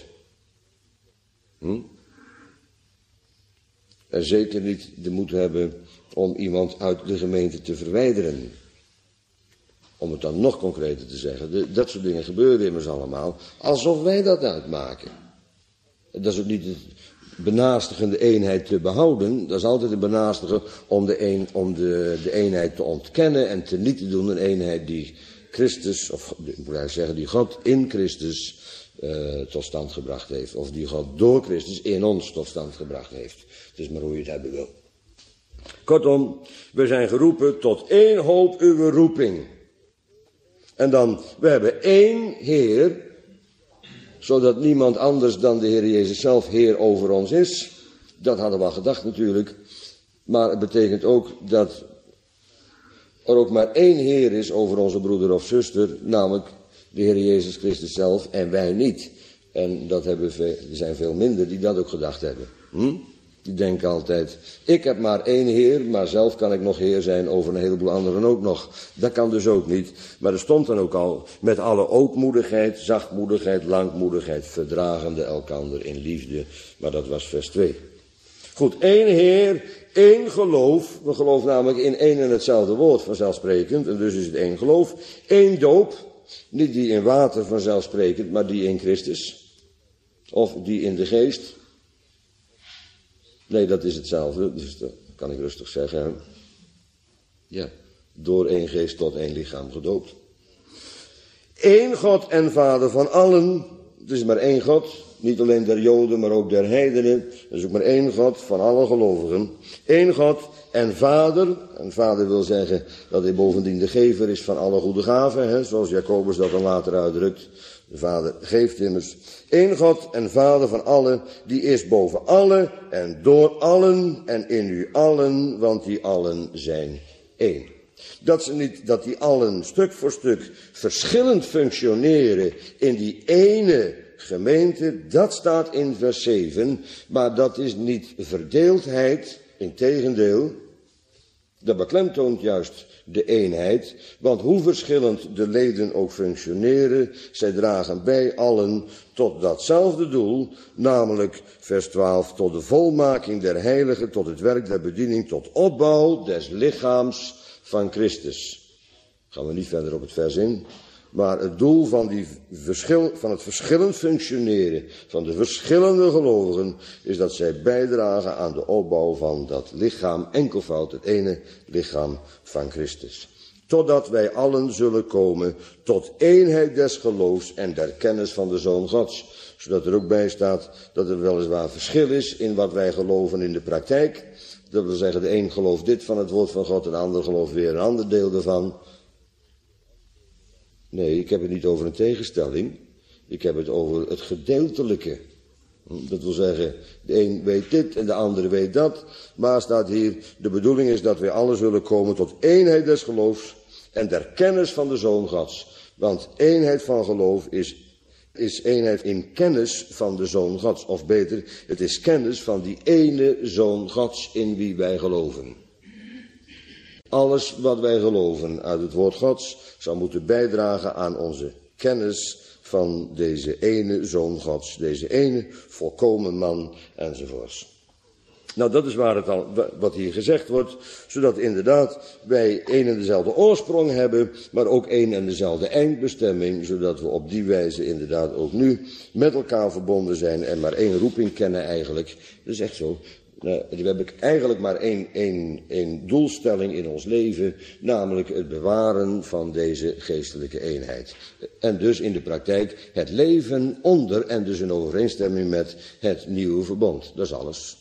En zeker niet de moed hebben om iemand uit de gemeente te verwijderen. Om het dan nog concreter te zeggen, dat soort dingen gebeuren immers allemaal, alsof wij dat uitmaken. Dat is ook niet het benaastigende eenheid te behouden. Dat is altijd een benastiger om de eenheid te ontkennen en te niet te doen. Een eenheid die Christus, of moet ik zeggen, die God in Christus tot stand gebracht heeft. Of die God door Christus in ons tot stand gebracht heeft. Het is maar hoe je het hebben wil. Kortom, we zijn geroepen tot één hoop uw roeping. En dan, we hebben één Heer, zodat niemand anders dan de Heer Jezus zelf Heer over ons is. Dat hadden we al gedacht natuurlijk. Maar het betekent ook dat er ook maar één Heer is over onze broeder of zuster, namelijk de Heer Jezus Christus zelf en wij niet. En er zijn veel minder die dat ook gedacht hebben. Die denken altijd, ik heb maar één Heer, maar zelf kan ik nog Heer zijn over een heleboel anderen ook nog. Dat kan dus ook niet. Maar er stond dan ook al, met alle ootmoedigheid, zachtmoedigheid, langmoedigheid, verdragende elkander in liefde. Maar dat was vers 2. Goed, één Heer, één geloof. We geloven namelijk in één en hetzelfde woord vanzelfsprekend. En dus is het één geloof. Één doop. Niet die in water vanzelfsprekend, maar die in Christus. Of die in de geest. Nee, dat is hetzelfde. Dus dat kan ik rustig zeggen. Ja, door één geest tot één lichaam gedoopt. Eén God en Vader van allen. Het is maar één God. Niet alleen der Joden, maar ook der heidenen. Er is ook maar één God van alle gelovigen. Eén God en Vader. En Vader wil zeggen dat hij bovendien de gever is van alle goede gaven. Hè, zoals Jacobus dat dan later uitdrukt. De Vader geeft immers. Eén God en Vader van allen. Die is boven allen en door allen en in u allen. Want die allen zijn één. Dat die allen stuk voor stuk verschillend functioneren in die ene gemeente, dat staat in vers 7, maar dat is niet verdeeldheid, integendeel, dat beklemtoont juist de eenheid, want hoe verschillend de leden ook functioneren, zij dragen bij allen tot datzelfde doel, namelijk vers 12, tot de volmaking der heiligen, tot het werk der bediening, tot opbouw des lichaams van Christus. Gaan we niet verder op het vers in. Maar het doel van het verschillend functioneren van de verschillende gelovigen is dat zij bijdragen aan de opbouw van dat lichaam, enkelvoud het ene lichaam van Christus. Totdat wij allen zullen komen tot eenheid des geloofs en der kennis van de Zoon Gods. Zodat er ook bij staat dat er weliswaar verschil is in wat wij geloven in de praktijk. Dat wil zeggen, de een gelooft dit van het woord van God en de ander gelooft weer een ander deel ervan. Nee, ik heb het niet over een tegenstelling. Ik heb het over het gedeeltelijke. Dat wil zeggen, de een weet dit en de andere weet dat. Maar staat hier, de bedoeling is dat wij alle zullen komen tot eenheid des geloofs en der kennis van de Zoon Gods. Want eenheid van geloof is eenheid in kennis van de Zoon Gods. Of beter, het is kennis van die ene Zoon Gods in wie wij geloven. Alles wat wij geloven uit het woord Gods zou moeten bijdragen aan onze kennis van deze ene Zoon Gods, deze ene volkomen man enzovoorts. Nou, dat is wat hier gezegd wordt, zodat inderdaad wij één en dezelfde oorsprong hebben, maar ook één en dezelfde eindbestemming, zodat we op die wijze inderdaad ook nu met elkaar verbonden zijn en maar één roeping kennen eigenlijk. Dat is echt zo. We hebben eigenlijk maar één doelstelling in ons leven, namelijk het bewaren van deze geestelijke eenheid. En dus in de praktijk het leven onder en dus in overeenstemming met het nieuwe verbond. Dat is alles.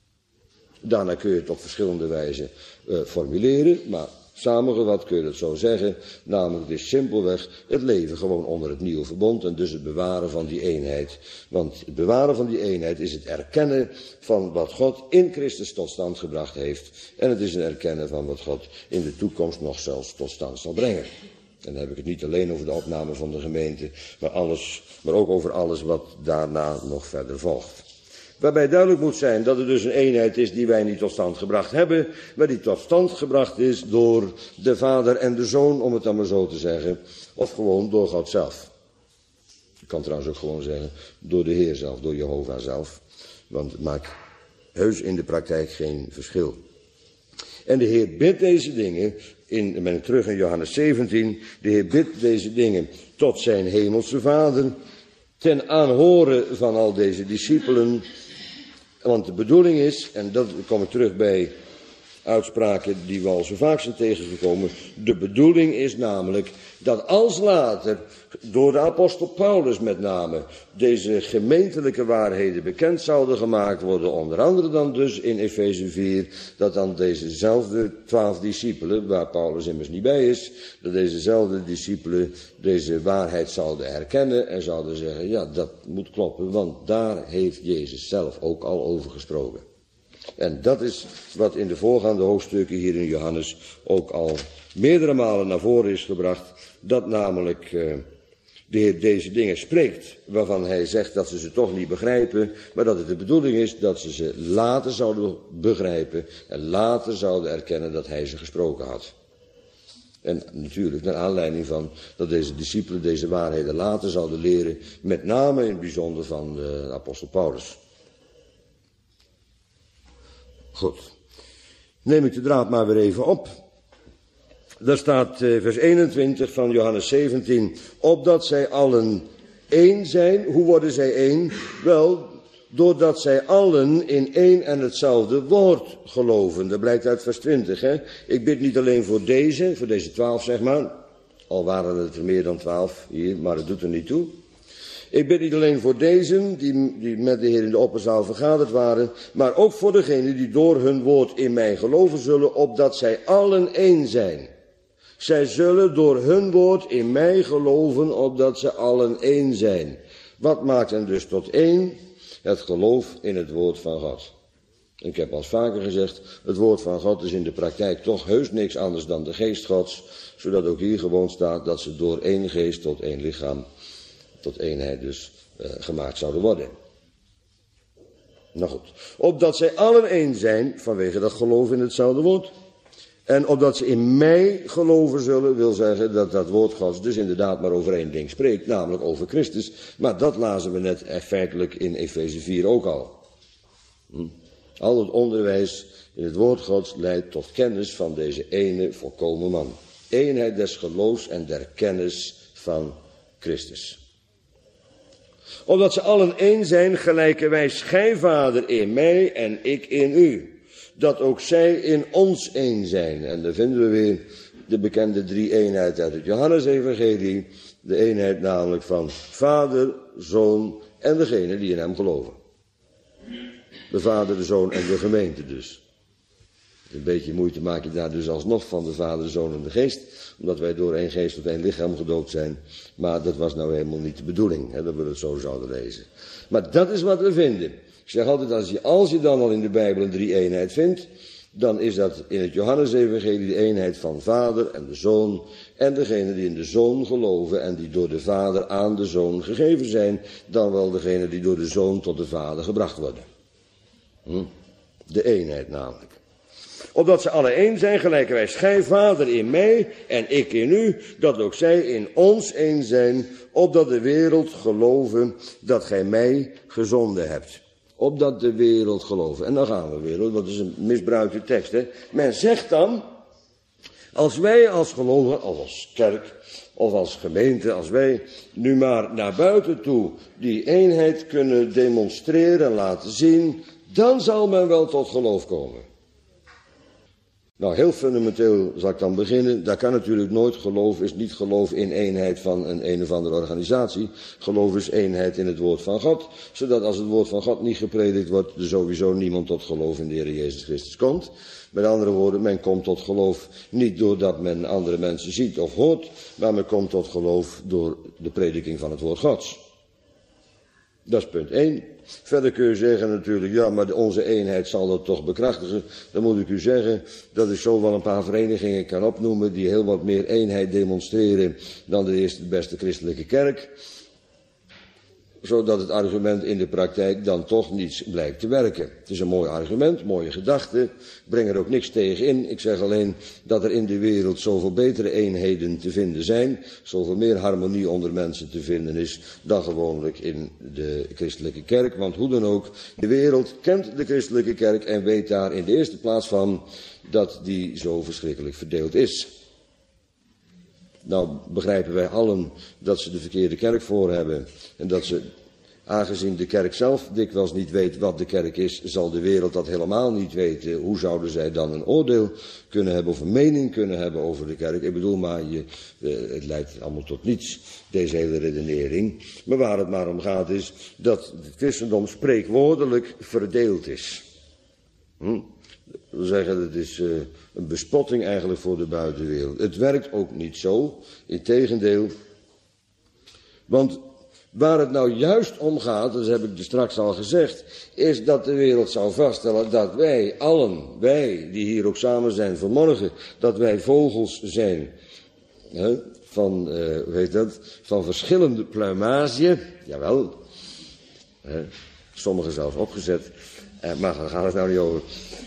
Daarna kun je het op verschillende wijzen formuleren, maar samengevat kun je het zo zeggen, namelijk het is simpelweg het leven gewoon onder het nieuwe verbond en dus het bewaren van die eenheid. Want het bewaren van die eenheid is het erkennen van wat God in Christus tot stand gebracht heeft en het is een erkennen van wat God in de toekomst nog zelfs tot stand zal brengen. En dan heb ik het niet alleen over de opname van de gemeente, maar ook over alles wat daarna nog verder volgt. Waarbij duidelijk moet zijn dat er dus een eenheid is die wij niet tot stand gebracht hebben, maar die tot stand gebracht is door de Vader en de Zoon, om het dan maar zo te zeggen, of gewoon door God zelf. Ik kan trouwens ook gewoon zeggen, door de Heer zelf, door Jehovah zelf, want het maakt heus in de praktijk geen verschil. En de Heer bidt deze dingen, dan ben ik terug in Johannes 17, de Heer bidt deze dingen tot zijn hemelse Vader, ten aanhoren van al deze discipelen. Want de bedoeling is, en dat kom ik terug bij uitspraken die we al zo vaak zijn tegengekomen. De bedoeling is namelijk dat als later door de apostel Paulus met name deze gemeentelijke waarheden bekend zouden gemaakt worden, onder andere dan dus in Efeze 4, dat dan dezezelfde 12 discipelen, waar Paulus immers niet bij is, dat dezezelfde discipelen deze waarheid zouden herkennen en zouden zeggen, ja, dat moet kloppen, want daar heeft Jezus zelf ook al over gesproken. En dat is wat in de voorgaande hoofdstukken hier in Johannes ook al meerdere malen naar voren is gebracht. Dat namelijk de Heer deze dingen spreekt, waarvan hij zegt dat ze toch niet begrijpen, maar dat het de bedoeling is dat ze later zouden begrijpen en later zouden erkennen dat hij ze gesproken had. En natuurlijk naar aanleiding van dat deze discipelen deze waarheden later zouden leren, met name in het bijzonder van de apostel Paulus. Goed, neem ik de draad maar weer even op. Daar staat vers 21 van Johannes 17, opdat zij allen één zijn. Hoe worden zij één? Wel, doordat zij allen in één en hetzelfde woord geloven. Dat blijkt uit vers 20. Hè? Ik bid niet alleen voor deze 12 zeg maar. Al waren het er meer dan 12 hier, maar het doet er niet toe. Ik bid niet alleen voor deze, die met de Heer in de opperzaal vergaderd waren, maar ook voor degenen die door hun woord in mij geloven zullen, opdat zij allen één zijn. Zij zullen door hun woord in mij geloven, opdat ze allen één zijn. Wat maakt hen dus tot één? Het geloof in het woord van God. Ik heb al vaker gezegd, het woord van God is in de praktijk toch heus niks anders dan de geest Gods, zodat ook hier gewoon staat dat ze door één geest tot één lichaam, tot eenheid dus gemaakt zouden worden. Nou goed, opdat zij allen één zijn vanwege dat geloof in hetzelfde woord. En opdat ze in mij geloven zullen, wil zeggen dat dat woord Gods dus inderdaad maar over één ding spreekt, namelijk over Christus. Maar dat lazen we net feitelijk in Efeze 4 ook al. Al het onderwijs in het woord Gods leidt tot kennis van deze ene volkomen man. Eenheid des geloofs en der kennis van Christus. Opdat ze allen één zijn, gelijke wij schijvader in mij en ik in u. Dat ook zij in ons één zijn. En dan vinden we weer de bekende drie-eenheid uit het Johannesevangelie. De eenheid namelijk van Vader, Zoon en degene die in hem geloven. De Vader, de Zoon en de gemeente dus. Een beetje moeite maak je daar dus alsnog van de Vader, de Zoon en de Geest. Omdat wij door één geest tot één lichaam gedoopt zijn. Maar dat was nou helemaal niet de bedoeling. Hè, dat we het zo zouden lezen. Maar dat is wat we vinden. Ik zeg altijd, als je dan al in de Bijbel een drie-eenheid vindt, dan is dat in het Johannesevangelie de eenheid van Vader en de Zoon en degene die in de Zoon geloven en die door de Vader aan de Zoon gegeven zijn, dan wel degene die door de Zoon tot de Vader gebracht worden. De eenheid namelijk. Opdat ze alle één zijn, gelijken wij schijvader in mij en ik in u, dat ook zij in ons één zijn, opdat de wereld geloven dat gij mij gezonden hebt. Opdat de wereld geloven. En dan gaan we weer, dat is een misbruikte tekst. Hè? Men zegt dan, als wij als gelovigen, of als kerk, of als gemeente, als wij nu maar naar buiten toe die eenheid kunnen demonstreren en laten zien, dan zal men wel tot geloof komen. Nou, heel fundamenteel zal ik dan beginnen. Daar kan natuurlijk nooit geloof, is niet geloof in eenheid van een of andere organisatie. Geloof is eenheid in het woord van God. Zodat als het woord van God niet gepredikt wordt, er sowieso niemand tot geloof in de Heer Jezus Christus komt. Met andere woorden, men komt tot geloof niet doordat men andere mensen ziet of hoort, maar men komt tot geloof door de prediking van het woord Gods. Dat is punt 1. Verder kun je zeggen natuurlijk, ja, maar onze eenheid zal dat toch bekrachtigen. Dan moet ik u zeggen dat ik zo wel een paar verenigingen kan opnoemen die heel wat meer eenheid demonstreren dan de eerste beste christelijke kerk. Zodat het argument in de praktijk dan toch niet blijkt te werken. Het is een mooi argument, mooie gedachte, breng er ook niks tegen in. Ik zeg alleen dat er in de wereld zoveel betere eenheden te vinden zijn, zoveel meer harmonie onder mensen te vinden is dan gewoonlijk in de christelijke kerk. Want hoe dan ook, de wereld kent de christelijke kerk en weet daar in de eerste plaats van dat die zo verschrikkelijk verdeeld is. Nou begrijpen wij allen dat ze de verkeerde kerk voor hebben. En dat ze, aangezien de kerk zelf dikwijls niet weet wat de kerk is, zal de wereld dat helemaal niet weten. Hoe zouden zij dan een oordeel kunnen hebben of een mening kunnen hebben over de kerk? Ik bedoel maar, het leidt allemaal tot niets, deze hele redenering. Maar waar het maar om gaat is dat het christendom spreekwoordelijk verdeeld is. Dat wil zeggen, het is een bespotting eigenlijk voor de buitenwereld. Het werkt ook niet zo, integendeel. Want waar het nou juist om gaat, dat heb ik straks al gezegd, is dat de wereld zou vaststellen dat wij allen, wij die hier ook samen zijn vanmorgen, dat wij vogels zijn. van verschillende pluimage. Jawel, sommigen zelfs opgezet, maar daar gaat het nou niet over.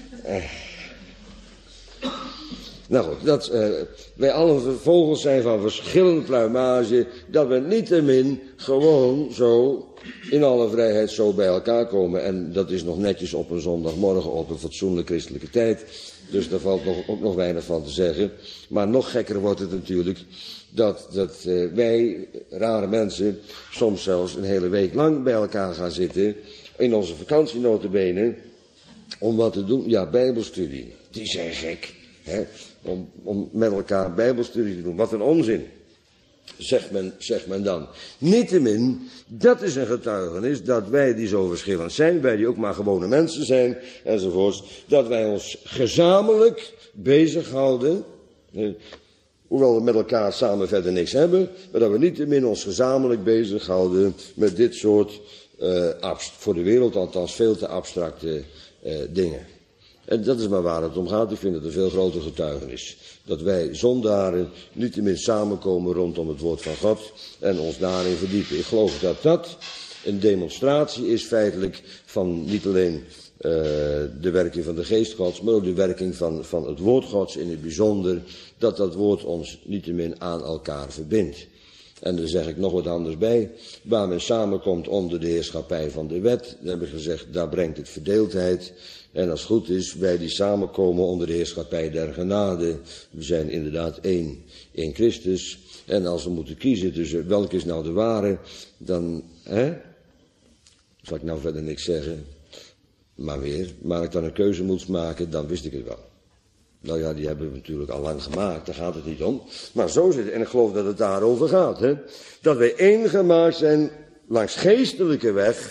Nou goed, wij alle vogels zijn van verschillende pluimage, dat we niettemin gewoon zo in alle vrijheid zo bij elkaar komen. En dat is nog netjes op een zondagmorgen op een fatsoenlijke christelijke tijd. Dus daar valt ook nog weinig van te zeggen. Maar nog gekker wordt het natuurlijk dat wij, rare mensen, soms zelfs een hele week lang bij elkaar gaan zitten. In onze vakantie nota bene. Om wat te doen? Ja, bijbelstudie. Die zijn gek. Hè? Om met elkaar bijbelstudie te doen. Wat een onzin. Zegt men dan. Niettemin, dat is een getuigenis dat wij die zo verschillend zijn, wij die ook maar gewone mensen zijn, enzovoorts, dat wij ons gezamenlijk bezighouden, hoewel we met elkaar samen verder niks hebben, maar dat we niettemin ons gezamenlijk bezighouden met dit soort, voor de wereld althans, veel te abstracte dingen. En dat is maar waar het om gaat. Ik vind het een veel groter getuigenis. Dat wij zondaren niettemin samenkomen rondom het woord van God en ons daarin verdiepen. Ik geloof dat dat een demonstratie is feitelijk van niet alleen de werking van de geest Gods, maar ook de werking van het woord Gods in het bijzonder. Dat woord ons niettemin aan elkaar verbindt. En daar zeg ik nog wat anders bij. Waar men samenkomt onder de heerschappij van de wet, dan heb ik gezegd, daar brengt het verdeeldheid. En als het goed is, wij die samenkomen onder de heerschappij der genade, we zijn inderdaad één in Christus. En als we moeten kiezen tussen welke is nou de ware, dan, zal ik nou verder niks zeggen. Maar ik dan een keuze moet maken, dan wist ik het wel. Nou ja, die hebben we natuurlijk al lang gemaakt, daar gaat het niet om. Maar zo zit het, en ik geloof dat het daarover gaat. Dat wij één gemaakt zijn langs geestelijke weg,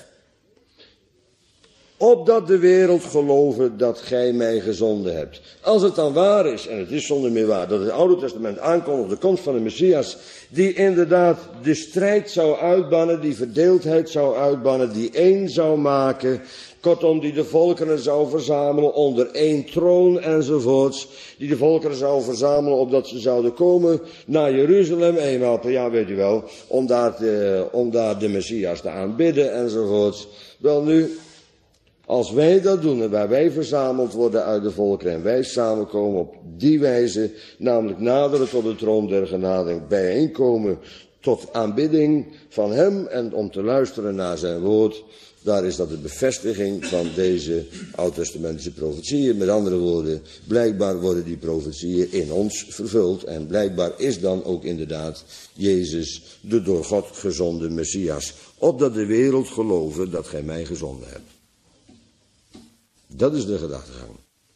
opdat de wereld geloven dat gij mij gezonden hebt. Als het dan waar is, en het is zonder meer waar, dat het Oude Testament aankondigt de komst van de Messias, die inderdaad de strijd zou uitbannen, die verdeeldheid zou uitbannen, die één zou maken, kortom, die de volkeren zou verzamelen onder één troon enzovoorts, die de volkeren zou verzamelen opdat ze zouden komen naar Jeruzalem eenmaal per jaar, weet u wel, om daar de Messias te aanbidden enzovoorts. Wel nu, als wij dat doen en waar wij verzameld worden uit de volkeren en wij samenkomen op die wijze, namelijk naderen tot de troon der genade en bijeenkomen tot aanbidding van hem en om te luisteren naar zijn woord, daar is dat de bevestiging van deze oud-testamentische profetieën. Met andere woorden, blijkbaar worden die profetieën in ons vervuld en blijkbaar is dan ook inderdaad Jezus de door God gezonden Messias, opdat de wereld geloven dat gij mij gezonden hebt. Dat is de gedachtegang.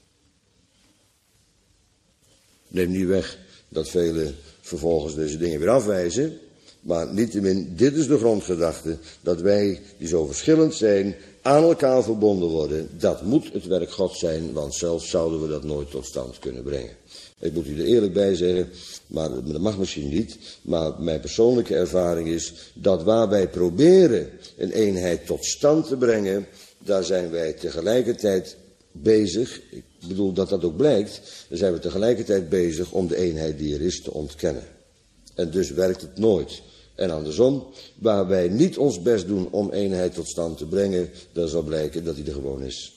Neem niet weg dat velen vervolgens deze dingen weer afwijzen. Maar niettemin, dit is de grondgedachte. Dat wij, die zo verschillend zijn, aan elkaar verbonden worden. Dat moet het werk Gods zijn, want zelf zouden we dat nooit tot stand kunnen brengen. Ik moet u er eerlijk bij zeggen, maar dat mag misschien niet. Maar mijn persoonlijke ervaring is dat waar wij proberen een eenheid tot stand te brengen, daar zijn wij tegelijkertijd bezig, ik bedoel dat dat ook blijkt, dan zijn we tegelijkertijd bezig om de eenheid die er is te ontkennen. En dus werkt het nooit. En andersom, waar wij niet ons best doen om eenheid tot stand te brengen, dan zal blijken dat die er gewoon is.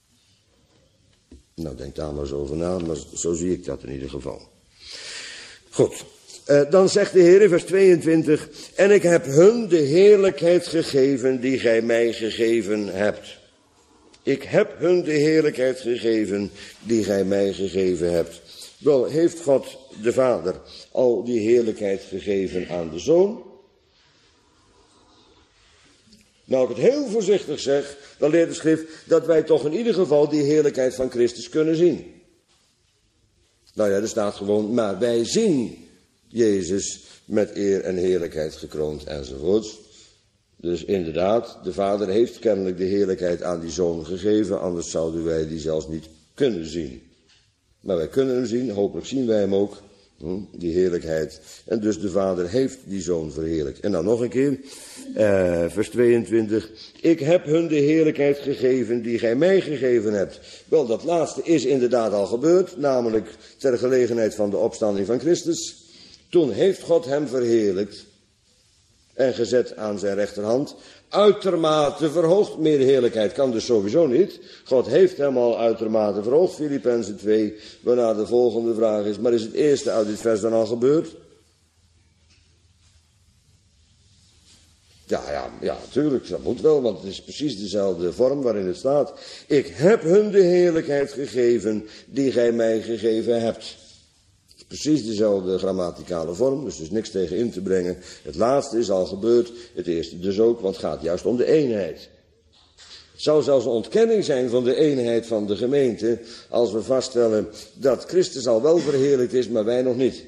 Nou, denk daar maar eens over na, maar zo zie ik dat in ieder geval. Goed. Dan zegt de Heer in vers 22, en ik heb hun de heerlijkheid gegeven die gij mij gegeven hebt. Ik heb hun de heerlijkheid gegeven die gij mij gegeven hebt. Wel, heeft God de Vader al die heerlijkheid gegeven aan de Zoon? Nou, ik het heel voorzichtig zeg, dan leert de schrift dat wij toch in ieder geval die heerlijkheid van Christus kunnen zien. Nou ja, er staat gewoon, maar wij zien Jezus met eer en heerlijkheid gekroond enzovoorts. Dus inderdaad, de Vader heeft kennelijk de heerlijkheid aan die Zoon gegeven, anders zouden wij die zelfs niet kunnen zien. Maar wij kunnen hem zien, hopelijk zien wij hem ook, die heerlijkheid. En dus de Vader heeft die Zoon verheerlijkt. En dan nog een keer, vers 22. Ik heb hun de heerlijkheid gegeven die gij mij gegeven hebt. Wel, dat laatste is inderdaad al gebeurd, namelijk ter gelegenheid van de opstanding van Christus. Toen heeft God hem verheerlijkt en gezet aan zijn rechterhand. Uitermate verhoogd. Meer heerlijkheid kan dus sowieso niet. God heeft hem al uitermate verhoogd. Filippenzen 2, waarna de volgende vraag is: maar is het eerste uit dit vers dan al gebeurd? Ja, natuurlijk, dat moet wel, want het is precies dezelfde vorm waarin het staat. Ik heb hun de heerlijkheid gegeven die gij mij gegeven hebt. Precies dezelfde grammaticale vorm, dus er is niks tegen in te brengen. Het laatste is al gebeurd, het eerste dus ook, want het gaat juist om de eenheid. Het zou zelfs een ontkenning zijn van de eenheid van de gemeente, als we vaststellen dat Christus al wel verheerlijkt is, maar wij nog niet.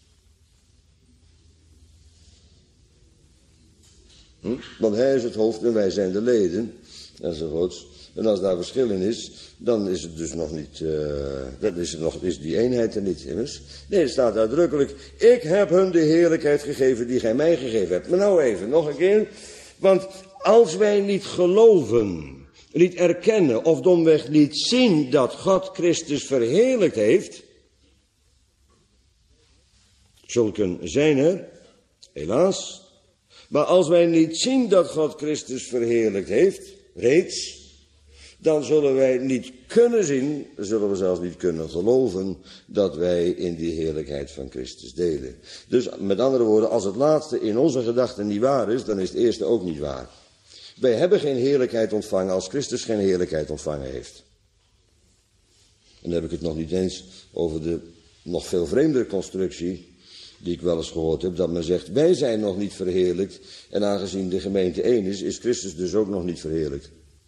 Want hij is het hoofd en wij zijn de leden, enzovoorts. En als daar verschil in is, dan is het dus nog niet, is die eenheid er niet, immers. Nee, het staat uitdrukkelijk: ik heb hun de heerlijkheid gegeven die gij mij gegeven hebt. Maar nou even, nog een keer. Want als wij niet geloven, niet erkennen of domweg niet zien dat God Christus verheerlijkt heeft, zulken zijn er, helaas. Maar als wij niet zien dat God Christus verheerlijkt heeft, reeds, dan zullen wij niet kunnen zien, zullen we zelfs niet kunnen geloven, dat wij in die heerlijkheid van Christus delen. Dus met andere woorden, als het laatste in onze gedachten niet waar is, dan is het eerste ook niet waar. Wij hebben geen heerlijkheid ontvangen als Christus geen heerlijkheid ontvangen heeft. En dan heb ik het nog niet eens over de nog veel vreemdere constructie die ik wel eens gehoord heb, dat men zegt: wij zijn nog niet verheerlijkt, en aangezien de gemeente één is Christus dus ook nog niet verheerlijkt.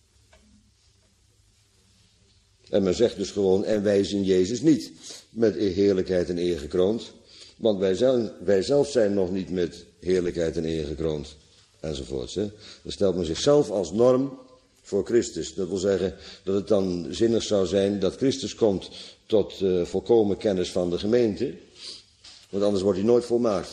En men zegt dus gewoon: en wij zien Jezus niet met heerlijkheid en eer gekroond, want wij zelf zijn nog niet met heerlijkheid en eer gekroond, enzovoorts. Dan stelt men zichzelf als norm voor Christus. Dat wil zeggen dat het dan zinnig zou zijn dat Christus komt tot volkomen kennis van de gemeente, want anders wordt hij nooit volmaakt.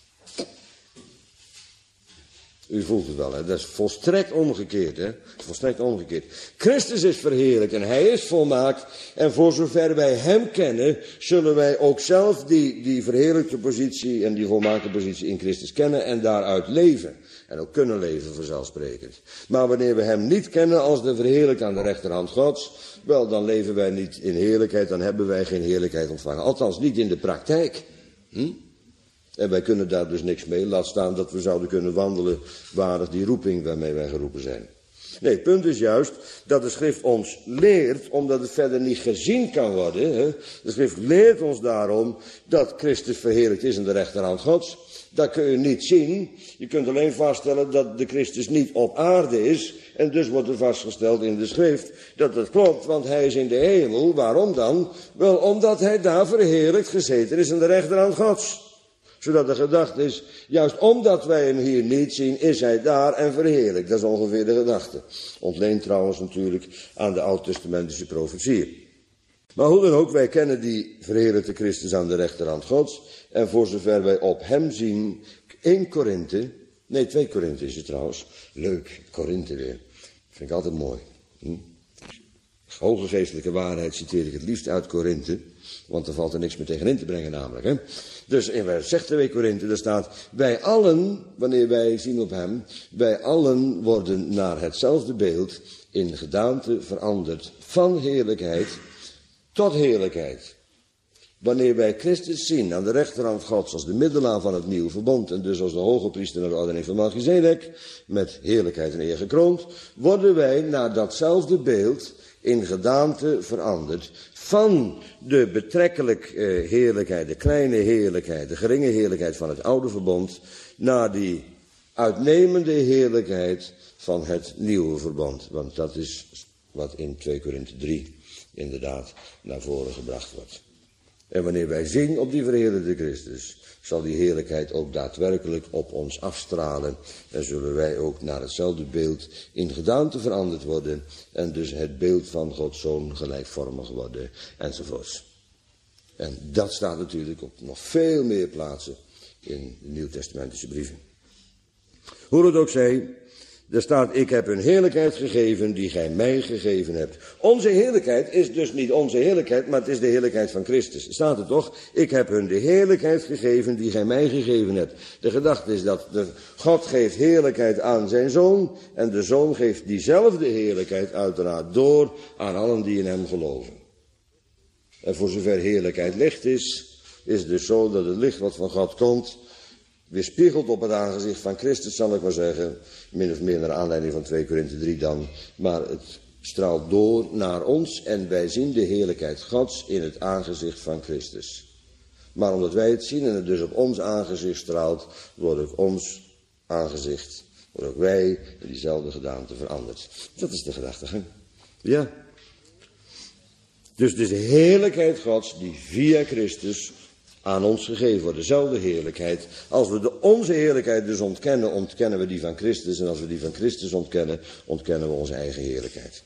U voelt het wel, hè? Dat is volstrekt omgekeerd, hè? Volstrekt omgekeerd. Christus is verheerlijkt en hij is volmaakt. En voor zover wij hem kennen, zullen wij ook zelf die verheerlijkte positie en die volmaakte positie in Christus kennen en daaruit leven. En ook kunnen leven, vanzelfsprekend. Maar wanneer we hem niet kennen als de verheerlijkt aan de rechterhand Gods, wel, dan leven wij niet in heerlijkheid, dan hebben wij geen heerlijkheid ontvangen. Althans niet in de praktijk. En wij kunnen daar dus niks mee. Laat staan dat we zouden kunnen wandelen waardig die roeping waarmee wij geroepen zijn. Nee, het punt is juist dat de schrift ons leert, omdat het verder niet gezien kan worden. Hè? De schrift leert ons daarom dat Christus verheerlijkt is aan de rechterhand Gods. Dat kun je niet zien. Je kunt alleen vaststellen dat de Christus niet op aarde is. En dus wordt er vastgesteld in de schrift dat het klopt, want hij is in de hemel. Waarom dan? Wel, omdat hij daar verheerlijkt gezeten is aan de rechterhand Gods. Zodat de gedachte is, juist omdat wij hem hier niet zien, is hij daar en verheerlijkt. Dat is ongeveer de gedachte. Ontleend trouwens natuurlijk aan de Oud-testamentische profetieën. Maar hoe dan ook, wij kennen die verheerlijkte Christus aan de rechterhand Gods. En voor zover wij op hem zien, 2 Korinthe is het trouwens. Leuk, Korinthe weer. Vind ik altijd mooi. Hoge geestelijke waarheid citeer ik het liefst uit Korinthe. Want er valt er niks meer tegenin te brengen namelijk. Hè? Dus in vers 2 Korinthe, daar staat: wij allen, wanneer wij zien op hem, wij allen worden naar hetzelfde beeld in gedaante veranderd van heerlijkheid tot heerlijkheid. Wanneer wij Christus zien aan de rechterhand Gods als de middelaar van het nieuwe verbond en dus als de hoge priester naar de ordening van Melchizedek, met heerlijkheid en eer gekroond, worden wij naar datzelfde beeld in gedaante veranderd van de betrekkelijk heerlijkheid, de kleine heerlijkheid, de geringe heerlijkheid van het oude verbond, naar die uitnemende heerlijkheid van het nieuwe verbond. Want dat is wat in 2 Korinthe 3 inderdaad naar voren gebracht wordt. En wanneer wij zien op die verheerlijkte Christus, zal die heerlijkheid ook daadwerkelijk op ons afstralen. En zullen wij ook naar hetzelfde beeld in gedaante veranderd worden. En dus het beeld van Gods Zoon gelijkvormig worden, enzovoorts. En dat staat natuurlijk op nog veel meer plaatsen in de Nieuwtestamentische brieven. Hoe het ook zij, Er staat, ik heb een heerlijkheid gegeven die gij mij gegeven hebt. Onze heerlijkheid is dus niet onze heerlijkheid, maar het is de heerlijkheid van Christus. Staat er toch? Ik heb hun de heerlijkheid gegeven die gij mij gegeven hebt. De gedachte is dat God geeft heerlijkheid aan zijn Zoon. En de Zoon geeft diezelfde heerlijkheid uiteraard door aan allen die in hem geloven. En voor zover heerlijkheid licht is het dus zo dat het licht wat van God komt weerspiegelt op het aangezicht van Christus, zal ik maar zeggen, min of meer naar aanleiding van 2 Korinthe 3 dan, maar het straalt door naar ons en wij zien de heerlijkheid Gods in het aangezicht van Christus. Maar omdat wij het zien en het dus op ons aangezicht straalt, wordt ook ons aangezicht, wordt ook wij in diezelfde gedaante veranderd. Dat is de gedachtegang. Ja. Dus het is de heerlijkheid Gods die via Christus aan ons gegeven wordt. Dezelfde heerlijkheid. Als we onze heerlijkheid dus ontkennen, ontkennen we die van Christus. En als we die van Christus ontkennen, ontkennen we onze eigen heerlijkheid.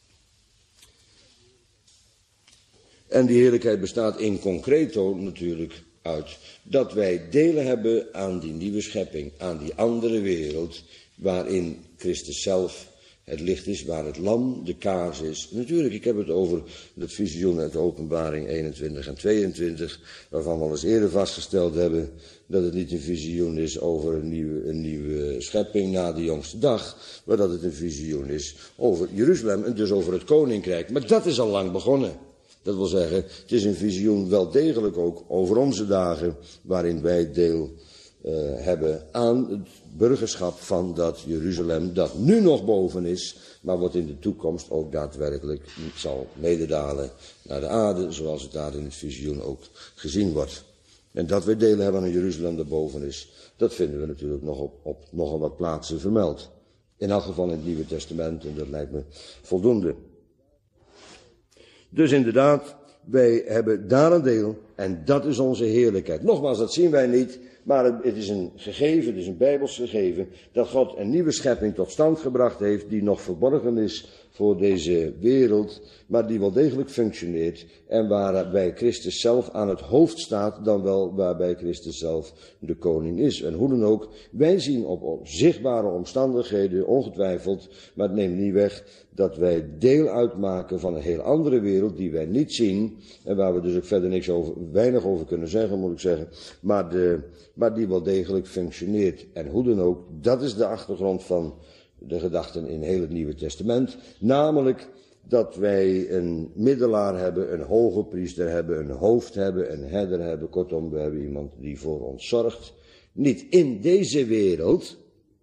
En die heerlijkheid bestaat in concreto natuurlijk uit dat wij delen hebben aan die nieuwe schepping, aan die andere wereld, waarin Christus zelf het licht is, waar het lam de kaars is. Natuurlijk, ik heb het over het visioen uit de Openbaring 21 en 22, waarvan we al eens eerder vastgesteld hebben dat het niet een visioen is over een nieuwe schepping na de jongste dag, maar dat het een visioen is over Jeruzalem en dus over het koninkrijk. Maar dat is al lang begonnen. Dat wil zeggen, het is een visioen wel degelijk ook over onze dagen, waarin wij deel hebben aan het burgerschap van dat Jeruzalem, dat nu nog boven is, maar wat in de toekomst ook daadwerkelijk zal mededalen naar de aarde, zoals het daar in het visioen ook gezien wordt. En dat wij delen hebben aan een Jeruzalem dat boven is, dat vinden we natuurlijk nog op nogal wat plaatsen vermeld. In elk geval in het Nieuwe Testament, en dat lijkt me voldoende. Dus inderdaad, wij hebben daar een deel en dat is onze heerlijkheid. Nogmaals, dat zien wij niet, maar het is een gegeven, het is een Bijbels gegeven, dat God een nieuwe schepping tot stand gebracht heeft die nog verborgen is voor deze wereld, maar die wel degelijk functioneert en waarbij Christus zelf aan het hoofd staat, dan wel waarbij Christus zelf de koning is. En hoe dan ook, wij zien op zichtbare omstandigheden, ongetwijfeld, maar het neemt niet weg dat wij deel uitmaken van een heel andere wereld die wij niet zien en waar we dus ook verder weinig over kunnen zeggen, moet ik zeggen, maar die wel degelijk functioneert. En hoe dan ook, dat is de achtergrond van de gedachten in heel het Nieuwe Testament, namelijk dat wij een middelaar hebben, een hoge priester hebben, een hoofd hebben, een herder hebben, kortom, we hebben iemand die voor ons zorgt. Niet in deze wereld,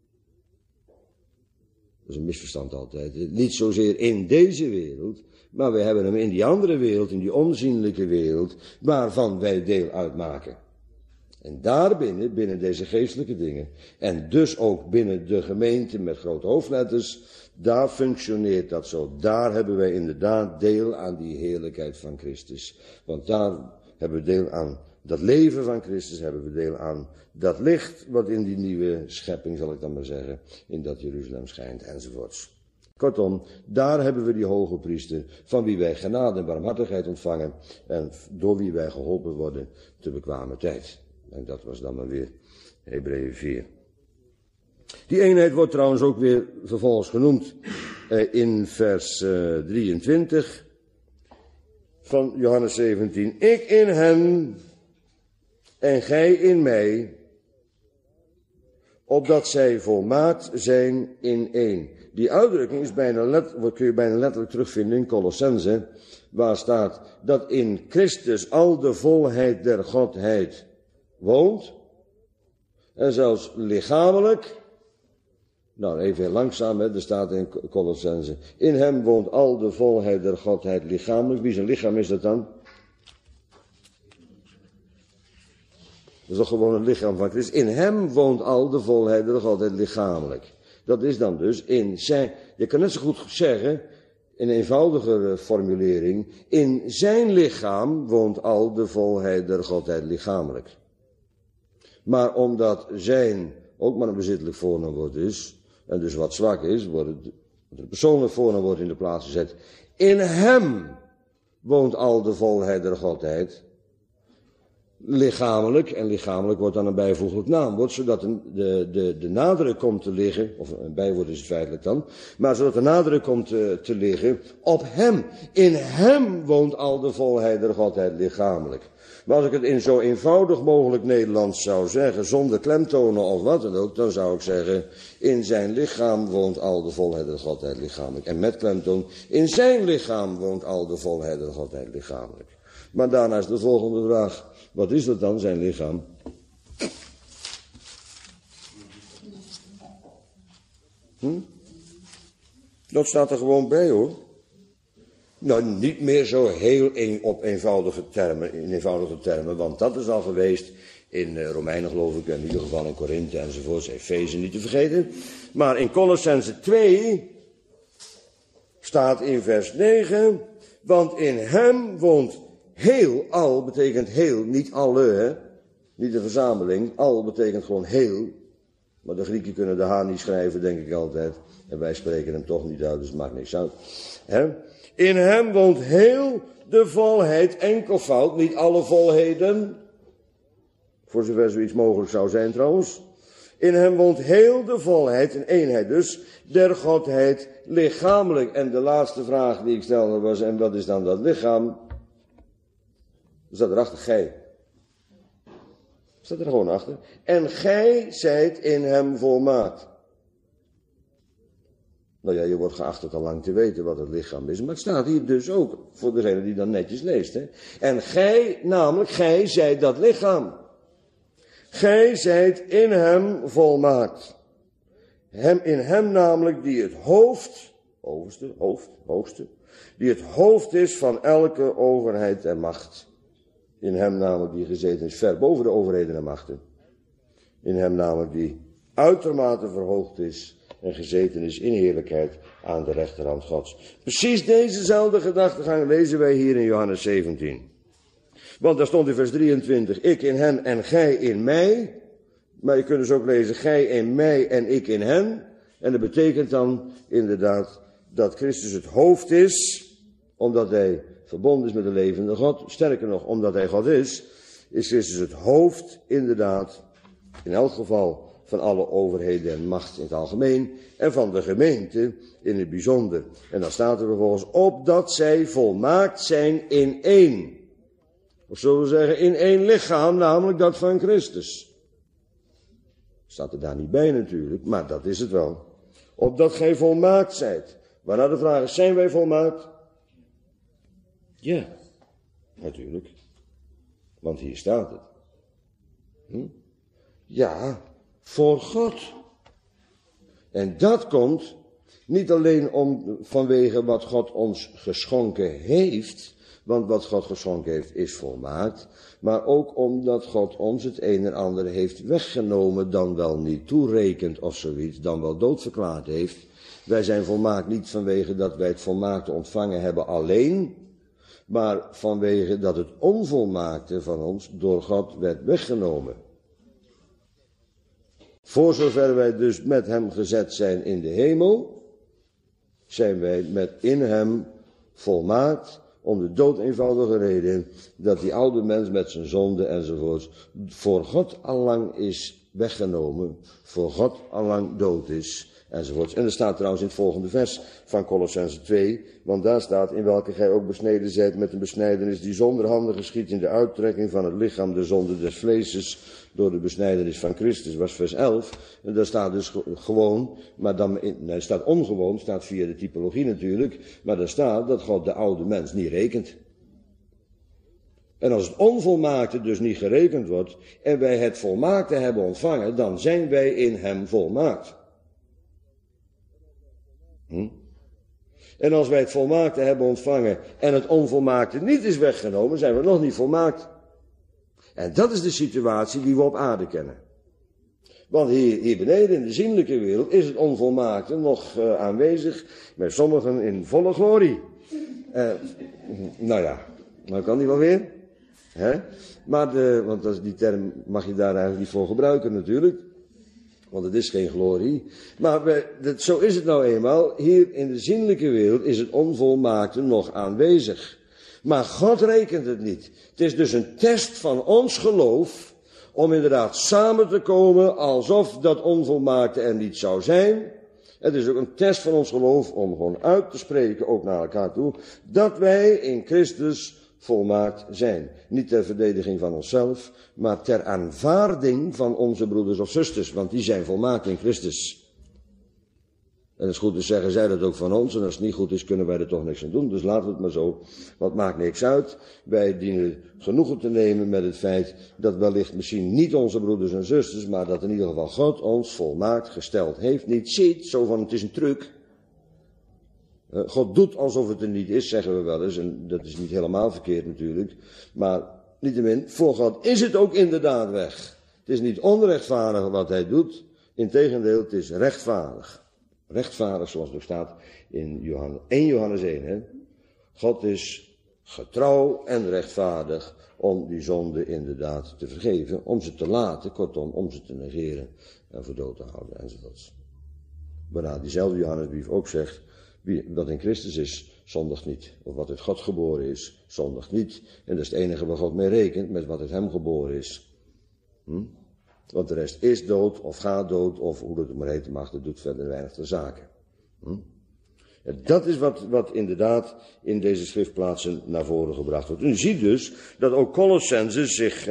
dat is een misverstand altijd, niet zozeer in deze wereld, maar we hebben hem in die andere wereld, in die onzienlijke wereld, waarvan wij deel uitmaken. En daarbinnen, binnen deze geestelijke dingen, en dus ook binnen de gemeente met grote hoofdletters, daar functioneert dat zo. Daar hebben wij inderdaad deel aan die heerlijkheid van Christus. Want daar hebben we deel aan dat leven van Christus, hebben we deel aan dat licht wat in die nieuwe schepping, zal ik dan maar zeggen, in dat Jeruzalem schijnt enzovoorts. Kortom, daar hebben we die hoge priester, van wie wij genade en barmhartigheid ontvangen en door wie wij geholpen worden te bekwame tijd. En dat was dan maar weer Hebreeën 4. Die eenheid wordt trouwens ook weer vervolgens genoemd in vers 23 van Johannes 17. Ik in hem en gij in mij, opdat zij volmaakt zijn in één. Die uitdrukking is kun je bijna letterlijk terugvinden in Colossense, waar staat dat in Christus al de volheid der Godheid woont, en zelfs lichamelijk, nou even heel langzaam, er staat in Colossense, in hem woont al de volheid der Godheid lichamelijk. Wie zijn lichaam is dat dan? Dat is toch gewoon het lichaam van Christus. In hem woont al de volheid der Godheid lichamelijk. Dat is dan dus in zijn, je kan net zo goed zeggen, in een eenvoudigere formulering, in zijn lichaam woont al de volheid der Godheid lichamelijk. Maar omdat zijn ook maar een bezittelijk voornaamwoord is, en dus wat zwak is, wordt het persoonlijk voornaamwoord in de plaats gezet. In hem woont al de volheid der Godheid. lichamelijk, en lichamelijk wordt dan een bijvoeglijk naamwoord, zodat de nadruk komt te liggen, of een bijwoord is het feitelijk dan, maar zodat de nadruk komt te liggen op hem. In hem woont al de volheid der Godheid lichamelijk. Maar als ik het in zo eenvoudig mogelijk Nederlands zou zeggen, zonder klemtonen of wat dan ook, dan zou ik zeggen, in zijn lichaam woont al de volheid der Godheid lichamelijk. En met klemtoon, in zijn lichaam woont al de volheid der Godheid lichamelijk. Maar daarna is de volgende vraag, wat is dat dan, zijn lichaam? Dat staat er gewoon bij, hoor. Nou, niet meer zo heel op eenvoudige termen, want dat is al geweest in Romeinen, geloof ik, in ieder geval in Korinthe enzovoorts, Efeze niet te vergeten. Maar in Colossense 2 staat in vers 9, want in hem woont heel, al betekent heel, niet alle, hè? Niet de verzameling, al betekent gewoon heel. Maar de Grieken kunnen de H niet schrijven, denk ik altijd. En wij spreken hem toch niet uit, dus het maakt niks uit. Hè? In hem woont heel de volheid, enkelvoud, niet alle volheden. Voor zover zoiets mogelijk zou zijn trouwens. In hem woont heel de volheid, een eenheid dus, der Godheid lichamelijk. En de laatste vraag die ik stelde was, en wat is dan dat lichaam? Er staat erachter, gij. Staat er gewoon achter. En gij zijt in hem volmaakt. Nou ja, je wordt geacht het al lang te weten wat het lichaam is. Maar het staat hier dus ook, voor degene die dan netjes leest. Hè. En gij, namelijk, gij zijt dat lichaam. Gij zijt in hem volmaakt. In hem namelijk die het hoofd, hoogste, die het hoofd is van elke overheid en macht. In hem namelijk die gezeten is ver boven de overheden en machten. In hem namelijk die uitermate verhoogd is en gezeten is in heerlijkheid aan de rechterhand Gods. Precies dezezelfde gedachtegang lezen wij hier in Johannes 17. Want daar stond in vers 23, ik in hen en gij in mij. Maar je kunt dus ook lezen, gij in mij en ik in hen. En dat betekent dan inderdaad dat Christus het hoofd is, omdat hij verbonden is met de levende God. Sterker nog, omdat hij God is Christus het hoofd inderdaad, in elk geval van alle overheden en macht in het algemeen, en van de gemeente in het bijzonder. En dan staat er vervolgens, opdat zij volmaakt zijn in één. Of zullen we zeggen, in één lichaam, namelijk dat van Christus. Staat er daar niet bij natuurlijk, maar dat is het wel. Opdat gij volmaakt zijt. Waarna de vraag is, zijn wij volmaakt? Ja, natuurlijk. Want hier staat het. Ja, voor God. En dat komt niet alleen vanwege wat God ons geschonken heeft, want wat God geschonken heeft is volmaakt, maar ook omdat God ons het een en ander heeft weggenomen, dan wel niet toerekend of zoiets, dan wel doodverklaard heeft. Wij zijn volmaakt niet vanwege dat wij het volmaakte ontvangen hebben alleen, maar vanwege dat het onvolmaakte van ons door God werd weggenomen. Voor zover wij dus met hem gezet zijn in de hemel, zijn wij in hem volmaakt, om de doodeenvoudige reden dat die oude mens met zijn zonde enzovoorts voor God allang is weggenomen, voor God allang dood is enzovoorts. En er staat trouwens in het volgende vers van Colossense 2, want daar staat, in welke gij ook besneden zijt met een besnijdenis die zonder handen geschiet in de uittrekking van het lichaam de zonde des vleeses door de besnijdenis van Christus, was vers 11. En daar staat dus gewoon, maar dan, er staat ongewoon, staat via de typologie natuurlijk, maar daar staat dat God de oude mens niet rekent. En als het onvolmaakte dus niet gerekend wordt, en wij het volmaakte hebben ontvangen, dan zijn wij in hem volmaakt. En als wij het volmaakte hebben ontvangen en het onvolmaakte niet is weggenomen, zijn we nog niet volmaakt. En dat is de situatie die we op aarde kennen. Want hier beneden in de zienlijke wereld is het onvolmaakte nog aanwezig, bij sommigen in volle glorie. Nou ja, nou kan die wel weer. Hè? Maar want die term mag je daar eigenlijk niet voor gebruiken natuurlijk. Want het is geen glorie. Maar zo is het nou eenmaal. Hier in de zienlijke wereld is het onvolmaakte nog aanwezig. Maar God rekent het niet. Het is dus een test van ons geloof om inderdaad samen te komen alsof dat onvolmaakte er niet zou zijn. Het is ook een test van ons geloof om gewoon uit te spreken, ook naar elkaar toe, dat wij in Christus volmaakt zijn. Niet ter verdediging van onszelf, maar ter aanvaarding van onze broeders of zusters, want die zijn volmaakt in Christus. En het is goed te zeggen, zij dat ook van ons, en als het niet goed is, kunnen wij er toch niks aan doen. Dus laten we het maar zo, want het maakt niks uit. Wij dienen genoegen te nemen met het feit dat wellicht misschien niet onze broeders en zusters, maar dat in ieder geval God ons volmaakt gesteld heeft. Niet ziet, zo van het is een truc. God doet alsof het er niet is, zeggen we wel eens, en dat is niet helemaal verkeerd natuurlijk. Maar niettemin, voor God is het ook inderdaad weg. Het is niet onrechtvaardig wat hij doet, integendeel, het is rechtvaardig. Rechtvaardig, zoals het ook staat in 1 Johannes 1. Hè? God is getrouw en rechtvaardig om die zonde inderdaad te vergeven, om ze te laten, kortom, om ze te negeren en voor dood te houden enzovoorts. Waarna diezelfde Johannesbrief ook zegt, wat in Christus is, zondigt niet. Of wat uit God geboren is, zondigt niet. En dat is het enige wat God mee rekent, met wat uit hem geboren is. Want de rest is dood, of gaat dood, of hoe dat het maar heten mag, dat doet verder weinig ter zake. En dat is wat inderdaad in deze schriftplaatsen naar voren gebracht wordt. U ziet dus dat ook Colossense zich,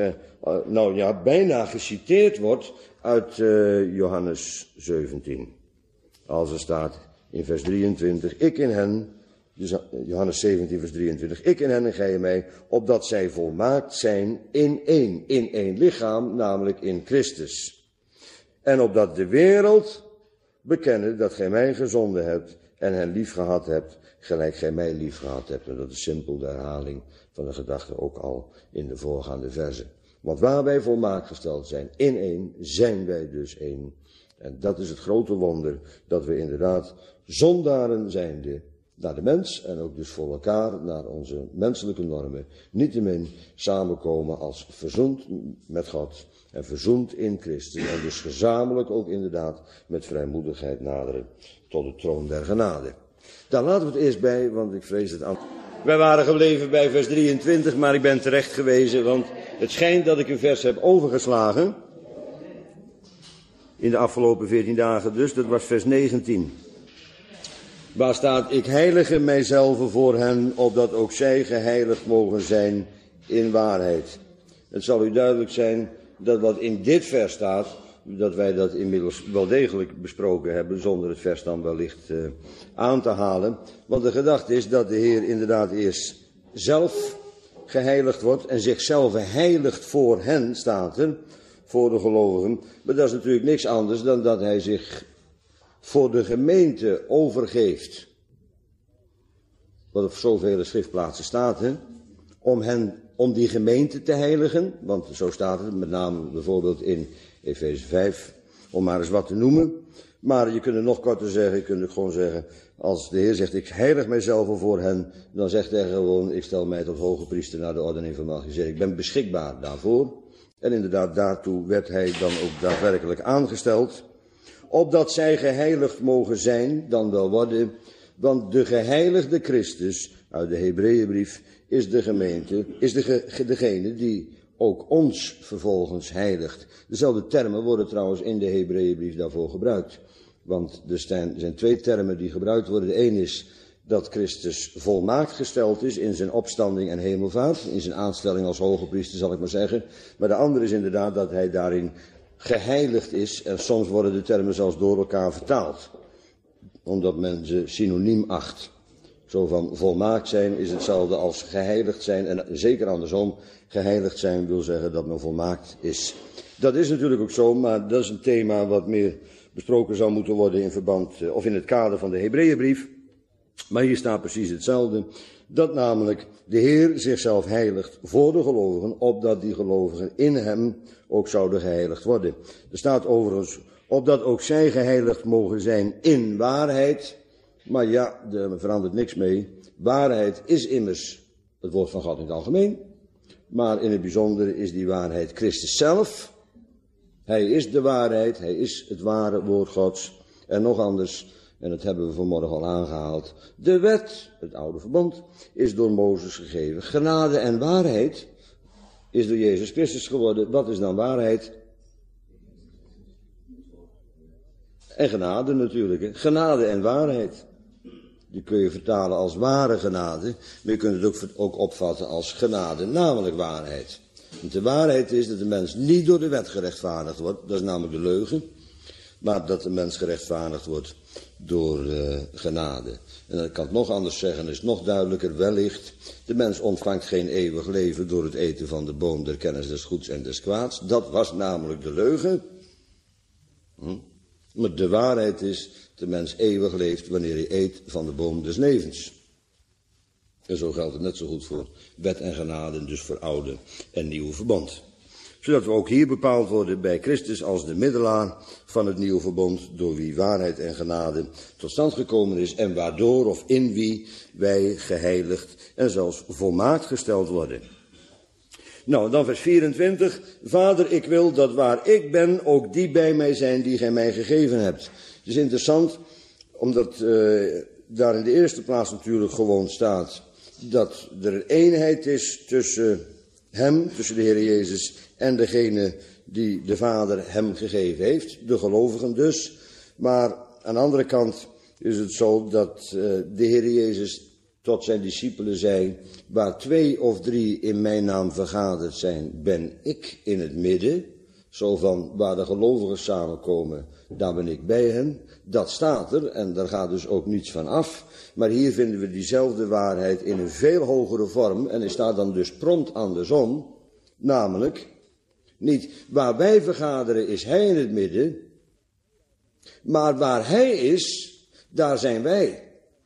bijna geciteerd wordt uit Johannes 17. Als er staat in vers 23, ik in hen, dus Johannes 17 vers 23, ik in hen en gij in mij, opdat zij volmaakt zijn in één lichaam, namelijk in Christus. En opdat de wereld bekennen dat gij mij gezonden hebt en hen lief gehad hebt, gelijk gij mij lief gehad hebt. En dat is simpel de herhaling van de gedachte ook al in de voorgaande verzen. Want waar wij volmaakt gesteld zijn in één, zijn wij dus één. En dat is het grote wonder, dat we inderdaad zondaren zijnde naar de mens en ook dus voor elkaar, naar onze menselijke normen, niettemin samenkomen als verzoend met God en verzoend in Christus. En dus gezamenlijk ook inderdaad met vrijmoedigheid naderen tot de troon der genade. Daar laten we het eerst bij, want ik vrees het aan. Wij waren gebleven bij vers 23, maar ik ben terecht gewezen, want het schijnt dat ik een vers heb overgeslagen. In de afgelopen 14 dagen dus, dat was vers 19. Waar staat, ik heilige mijzelf voor hen, opdat ook zij geheiligd mogen zijn in waarheid. Het zal u duidelijk zijn dat wat in dit vers staat, dat wij dat inmiddels wel degelijk besproken hebben, zonder het vers dan wellicht aan te halen. Want de gedachte is dat de Heer inderdaad eerst zelf geheiligd wordt en zichzelf heiligt voor hen, staat er, voor de gelovigen. Maar dat is natuurlijk niks anders dan dat hij zich voor de gemeente overgeeft. Wat op zoveel schriftplaatsen staat, hè? Om die gemeente te heiligen, want zo staat het, met name bijvoorbeeld in Efeze 5, om maar eens wat te noemen. Maar je kunt het nog korter zeggen, je kunt het gewoon zeggen, als de Heer zegt, ik heilig mijzelf voor hen, dan zegt hij gewoon, ik stel mij tot hoge priester naar de ordening van Melchizedek. Ik ben beschikbaar daarvoor. En inderdaad, daartoe werd hij dan ook daadwerkelijk aangesteld. Opdat zij geheiligd mogen zijn, dan wel worden. Want de geheiligde Christus, uit de Hebreeënbrief, is de gemeente, is degene die ook ons vervolgens heiligt. Dezelfde termen worden trouwens in de Hebreeënbrief daarvoor gebruikt. Want er zijn 2 termen die gebruikt worden. De een is dat Christus volmaakt gesteld is in zijn opstanding en hemelvaart. In zijn aanstelling als hoge priester, zal ik maar zeggen. Maar de andere is inderdaad dat hij daarin geheiligd is. En soms worden de termen zelfs door elkaar vertaald. Omdat men ze synoniem acht. Zo van volmaakt zijn is hetzelfde als geheiligd zijn. En zeker andersom, geheiligd zijn wil zeggen dat men volmaakt is. Dat is natuurlijk ook zo, maar dat is een thema wat meer besproken zou moeten worden in verband, of in het kader van de Hebreeënbrief. Maar hier staat precies hetzelfde. Dat namelijk de Heer zichzelf heiligt voor de gelovigen, opdat die gelovigen in hem ook zouden geheiligd worden. Er staat overigens, opdat ook zij geheiligd mogen zijn in waarheid. Maar ja, daar verandert niks mee. Waarheid is immers het woord van God in het algemeen. Maar in het bijzonder is die waarheid Christus zelf. Hij is de waarheid, hij is het ware woord Gods. En nog anders, En dat hebben we vanmorgen al aangehaald. De wet, het oude verbond, is door Mozes gegeven. Genade en waarheid is door Jezus Christus geworden. Wat is dan waarheid? En genade natuurlijk. Hè? Genade en waarheid. Die kun je vertalen als ware genade. Maar je kunt het ook opvatten als genade, namelijk waarheid. Want de waarheid is dat de mens niet door de wet gerechtvaardigd wordt. Dat is namelijk de leugen. Maar dat de mens gerechtvaardigd wordt door genade. En dan kan het nog anders zeggen, is nog duidelijker, wellicht. De mens ontvangt geen eeuwig leven door het eten van de boom der kennis des goeds en des kwaads. Dat was namelijk de leugen. Maar de waarheid is, de mens eeuwig leeft wanneer hij eet van de boom des levens. En zo geldt het net zo goed voor wet en genade, dus voor oude en nieuwe verbond. Zodat we ook hier bepaald worden bij Christus als de middelaar van het nieuwe verbond, door wie waarheid en genade tot stand gekomen is en waardoor of in wie wij geheiligd en zelfs volmaakt gesteld worden. Nou, dan vers 24. Vader, ik wil dat waar ik ben, ook die bij mij zijn die gij mij gegeven hebt. Het is interessant, omdat daar in de eerste plaats natuurlijk gewoon staat dat er een eenheid is tussen hem, tussen de Heer Jezus en degene die de Vader hem gegeven heeft, de gelovigen dus. Maar aan de andere kant is het zo dat de Heer Jezus tot zijn discipelen zei, waar 2 of 3 in mijn naam vergaderd zijn, ben ik in het midden. Zo van, waar de gelovigen samenkomen, daar ben ik bij hen. Dat staat er en daar gaat dus ook niets van af. Maar hier vinden we diezelfde waarheid in een veel hogere vorm. En er staat dan dus prompt andersom. Namelijk, niet waar wij vergaderen is hij in het midden. Maar waar hij is, daar zijn wij.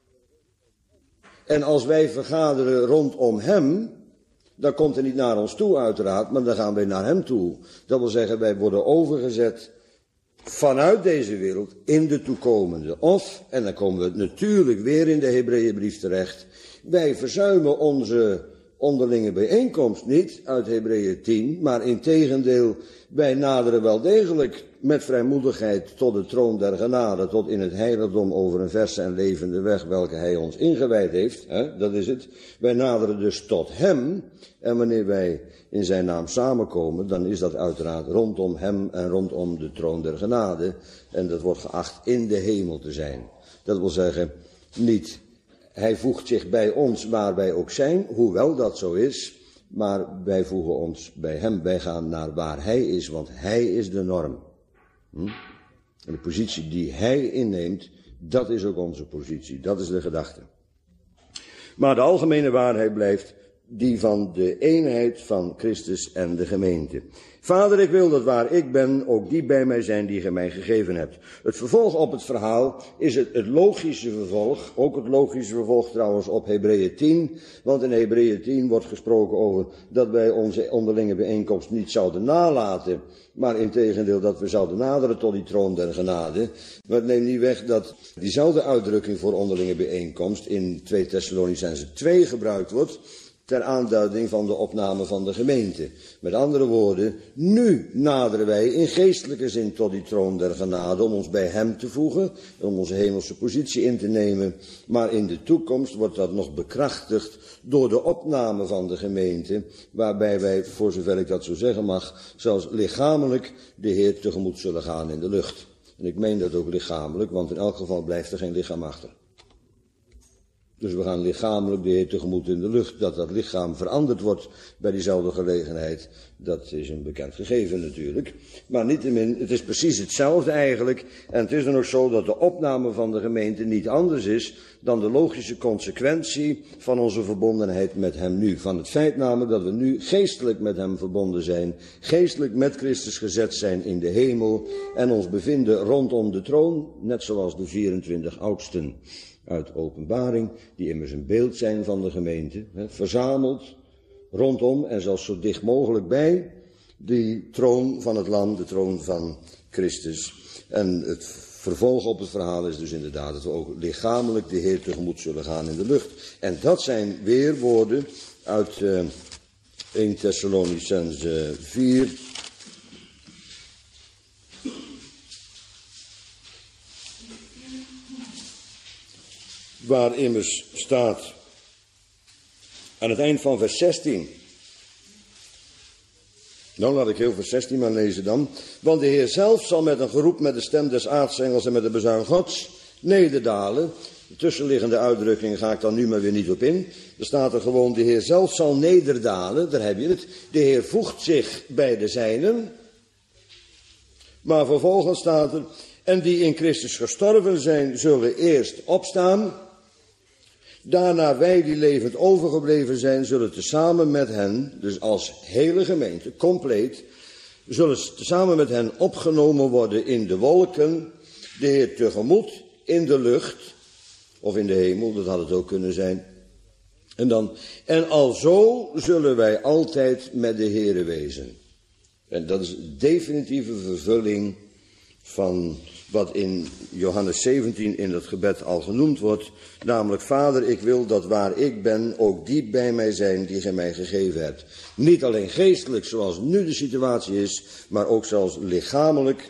En als wij vergaderen rondom hem, dan komt hij niet naar ons toe uiteraard, maar dan gaan wij naar hem toe. Dat wil zeggen, wij worden overgezet vanuit deze wereld in de toekomende. Of, en dan komen we natuurlijk weer in de Hebreeënbrief terecht, wij verzuimen onze onderlinge bijeenkomst niet uit Hebreeën 10, maar integendeel, wij naderen wel degelijk met vrijmoedigheid tot de troon der genade, tot in het heiligdom over een verse en levende weg welke hij ons ingewijd heeft. Dat is het. Wij naderen dus tot hem. En wanneer wij in zijn naam samenkomen, dan is dat uiteraard rondom hem en rondom de troon der genade. En dat wordt geacht in de hemel te zijn. Dat wil zeggen, niet hij voegt zich bij ons waar wij ook zijn, hoewel dat zo is, maar wij voegen ons bij hem. Wij gaan naar waar hij is, want hij is de norm. En de positie die hij inneemt, dat is ook onze positie, dat is de gedachte. Maar de algemene waarheid blijft die van de eenheid van Christus en de gemeente. Vader, ik wil dat waar ik ben, ook die bij mij zijn die gij mij gegeven hebt. Het vervolg op het verhaal is het logische vervolg, ook het logische vervolg trouwens op Hebreeën 10, want in Hebreeën 10 wordt gesproken over dat wij onze onderlinge bijeenkomst niet zouden nalaten, maar integendeel dat we zouden naderen tot die troon der genade. Maar het neemt niet weg dat diezelfde uitdrukking voor onderlinge bijeenkomst in 2 Thessalonicenzen 2 gebruikt wordt, ter aanduiding van de opname van de gemeente. Met andere woorden, nu naderen wij in geestelijke zin tot die troon der genade om ons bij hem te voegen, om onze hemelse positie in te nemen. Maar in de toekomst wordt dat nog bekrachtigd door de opname van de gemeente, waarbij wij, voor zover ik dat zo zeggen mag, zelfs lichamelijk de Heer tegemoet zullen gaan in de lucht. En ik meen dat ook lichamelijk, want in elk geval blijft er geen lichaam achter. Dus we gaan lichamelijk de Heer tegemoet in de lucht. Dat dat lichaam veranderd wordt bij diezelfde gelegenheid, dat is een bekend gegeven natuurlijk. Maar niettemin, het is precies hetzelfde eigenlijk. En het is dan ook zo dat de opname van de gemeente niet anders is dan de logische consequentie van onze verbondenheid met hem nu. Van het feit namelijk dat we nu geestelijk met hem verbonden zijn, geestelijk met Christus gezet zijn in de hemel en ons bevinden rondom de troon, net zoals de 24 oudsten uit Openbaring, die immers een beeld zijn van de gemeente, verzameld rondom en zelfs zo dicht mogelijk bij die troon van het Lam, de troon van Christus. En het vervolg op het verhaal is dus inderdaad dat we ook lichamelijk de Heer tegemoet zullen gaan in de lucht. En dat zijn weer woorden uit 1 Thessalonicenzen 4. waar immers staat aan het eind van vers 16. Nou, laat ik heel vers 16 maar lezen dan. Want de Heer zelf zal met een geroep, met de stem des aartsengels en met de bezuin Gods nederdalen. De tussenliggende uitdrukking ga ik dan nu maar weer niet op in. Er staat er gewoon, de Heer zelf zal nederdalen, daar heb je het. De Heer voegt zich bij de zijnen. Maar vervolgens staat er, en die in Christus gestorven zijn, zullen eerst opstaan. Daarna wij die levend overgebleven zijn, zullen tezamen met hen, dus als hele gemeente, compleet, zullen tezamen met hen opgenomen worden in de wolken, de Heer tegemoet in de lucht, of in de hemel, dat had het ook kunnen zijn. En alzo zullen wij altijd met de Heere wezen. En dat is de definitieve vervulling van wat in Johannes 17 in het gebed al genoemd wordt. Namelijk, Vader, ik wil dat waar ik ben, ook die bij mij zijn die gij mij gegeven hebt. Niet alleen geestelijk, zoals nu de situatie is, maar ook zelfs lichamelijk,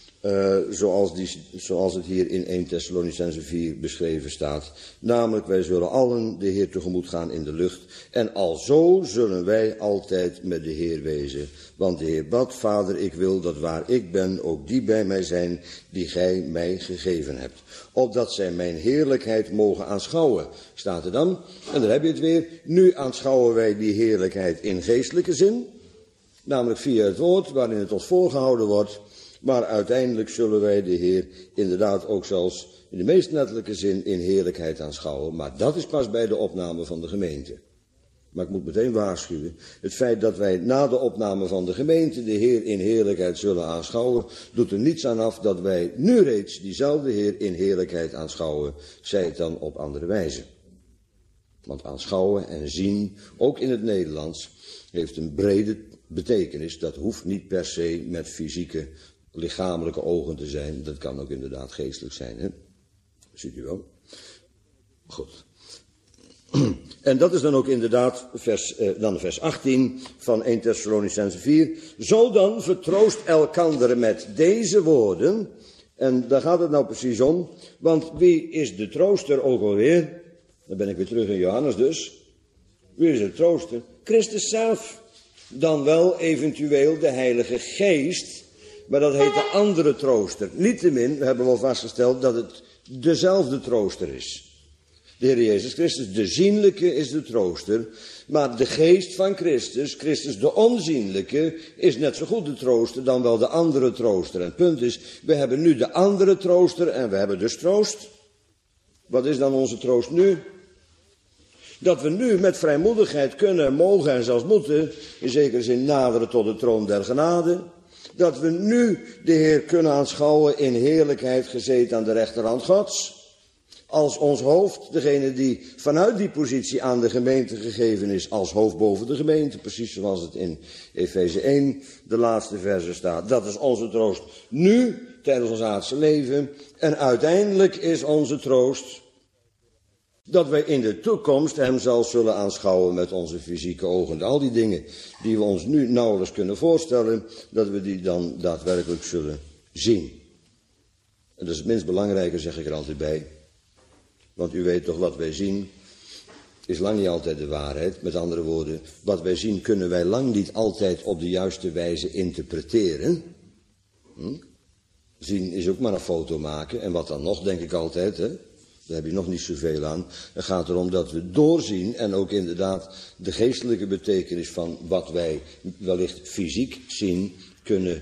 zoals het hier in 1 Thessalonicenzen 4 beschreven staat. Namelijk, wij zullen allen de Heer tegemoet gaan in de lucht. En alzo zullen wij altijd met de Heer wezen. Want de Heer bad, Vader, ik wil dat waar ik ben, ook die bij mij zijn die gij mij gegeven hebt. Opdat zij mijn heerlijkheid mogen aanschouwen, staat er dan. En daar heb je het weer. Nu aanschouwen wij die heerlijkheid in geestelijke zin. Namelijk via het woord waarin het ons voorgehouden wordt. Maar uiteindelijk zullen wij de Heer inderdaad ook zelfs in de meest letterlijke zin in heerlijkheid aanschouwen. Maar dat is pas bij de opname van de gemeente. Maar ik moet meteen waarschuwen. Het feit dat wij na de opname van de gemeente de Heer in heerlijkheid zullen aanschouwen, doet er niets aan af dat wij nu reeds diezelfde Heer in heerlijkheid aanschouwen, zij het dan op andere wijze. Want aanschouwen en zien, ook in het Nederlands, heeft een brede betekenis. Dat hoeft niet per se met fysieke, lichamelijke ogen te zijn. Dat kan ook inderdaad geestelijk zijn, hè? Ziet u wel? Goed. En dat is dan ook inderdaad vers 18 van 1 Thessalonicenzen 4. Zo dan vertroost elkander met deze woorden. En daar gaat het nou precies om. Want wie is de trooster ook alweer? Dan ben ik weer terug in Johannes dus. Wie is de trooster? Christus zelf. Dan wel eventueel de Heilige Geest. Maar dat heet de andere trooster. Niettemin, we hebben wel vastgesteld dat het dezelfde trooster is. De Heer Jezus Christus, de zienlijke is de trooster, maar de geest van Christus, Christus de onzienlijke, is net zo goed de trooster dan wel de andere trooster. En het punt is, we hebben nu de andere trooster en we hebben dus troost. Wat is dan onze troost nu? Dat we nu met vrijmoedigheid kunnen, mogen en zelfs moeten, in zekere zin naderen tot de troon der genade. Dat we nu de Heer kunnen aanschouwen in heerlijkheid gezeten aan de rechterhand Gods. Als ons hoofd, degene die vanuit die positie aan de gemeente gegeven is, als hoofd boven de gemeente, precies zoals het in Efeze 1, de laatste verse staat. Dat is onze troost nu, tijdens ons aardse leven. En uiteindelijk is onze troost dat wij in de toekomst hem zelf zullen aanschouwen met onze fysieke ogen. Al die dingen die we ons nu nauwelijks kunnen voorstellen, dat we die dan daadwerkelijk zullen zien. En dat is het minst belangrijke, zeg ik er altijd bij. Want u weet toch, wat wij zien is lang niet altijd de waarheid. Met andere woorden, wat wij zien kunnen wij lang niet altijd op de juiste wijze interpreteren. Zien is ook maar een foto maken. En wat dan nog, denk ik altijd, hè? Daar heb je nog niet zoveel aan. Het gaat erom dat we doorzien en ook inderdaad de geestelijke betekenis van wat wij wellicht fysiek zien kunnen,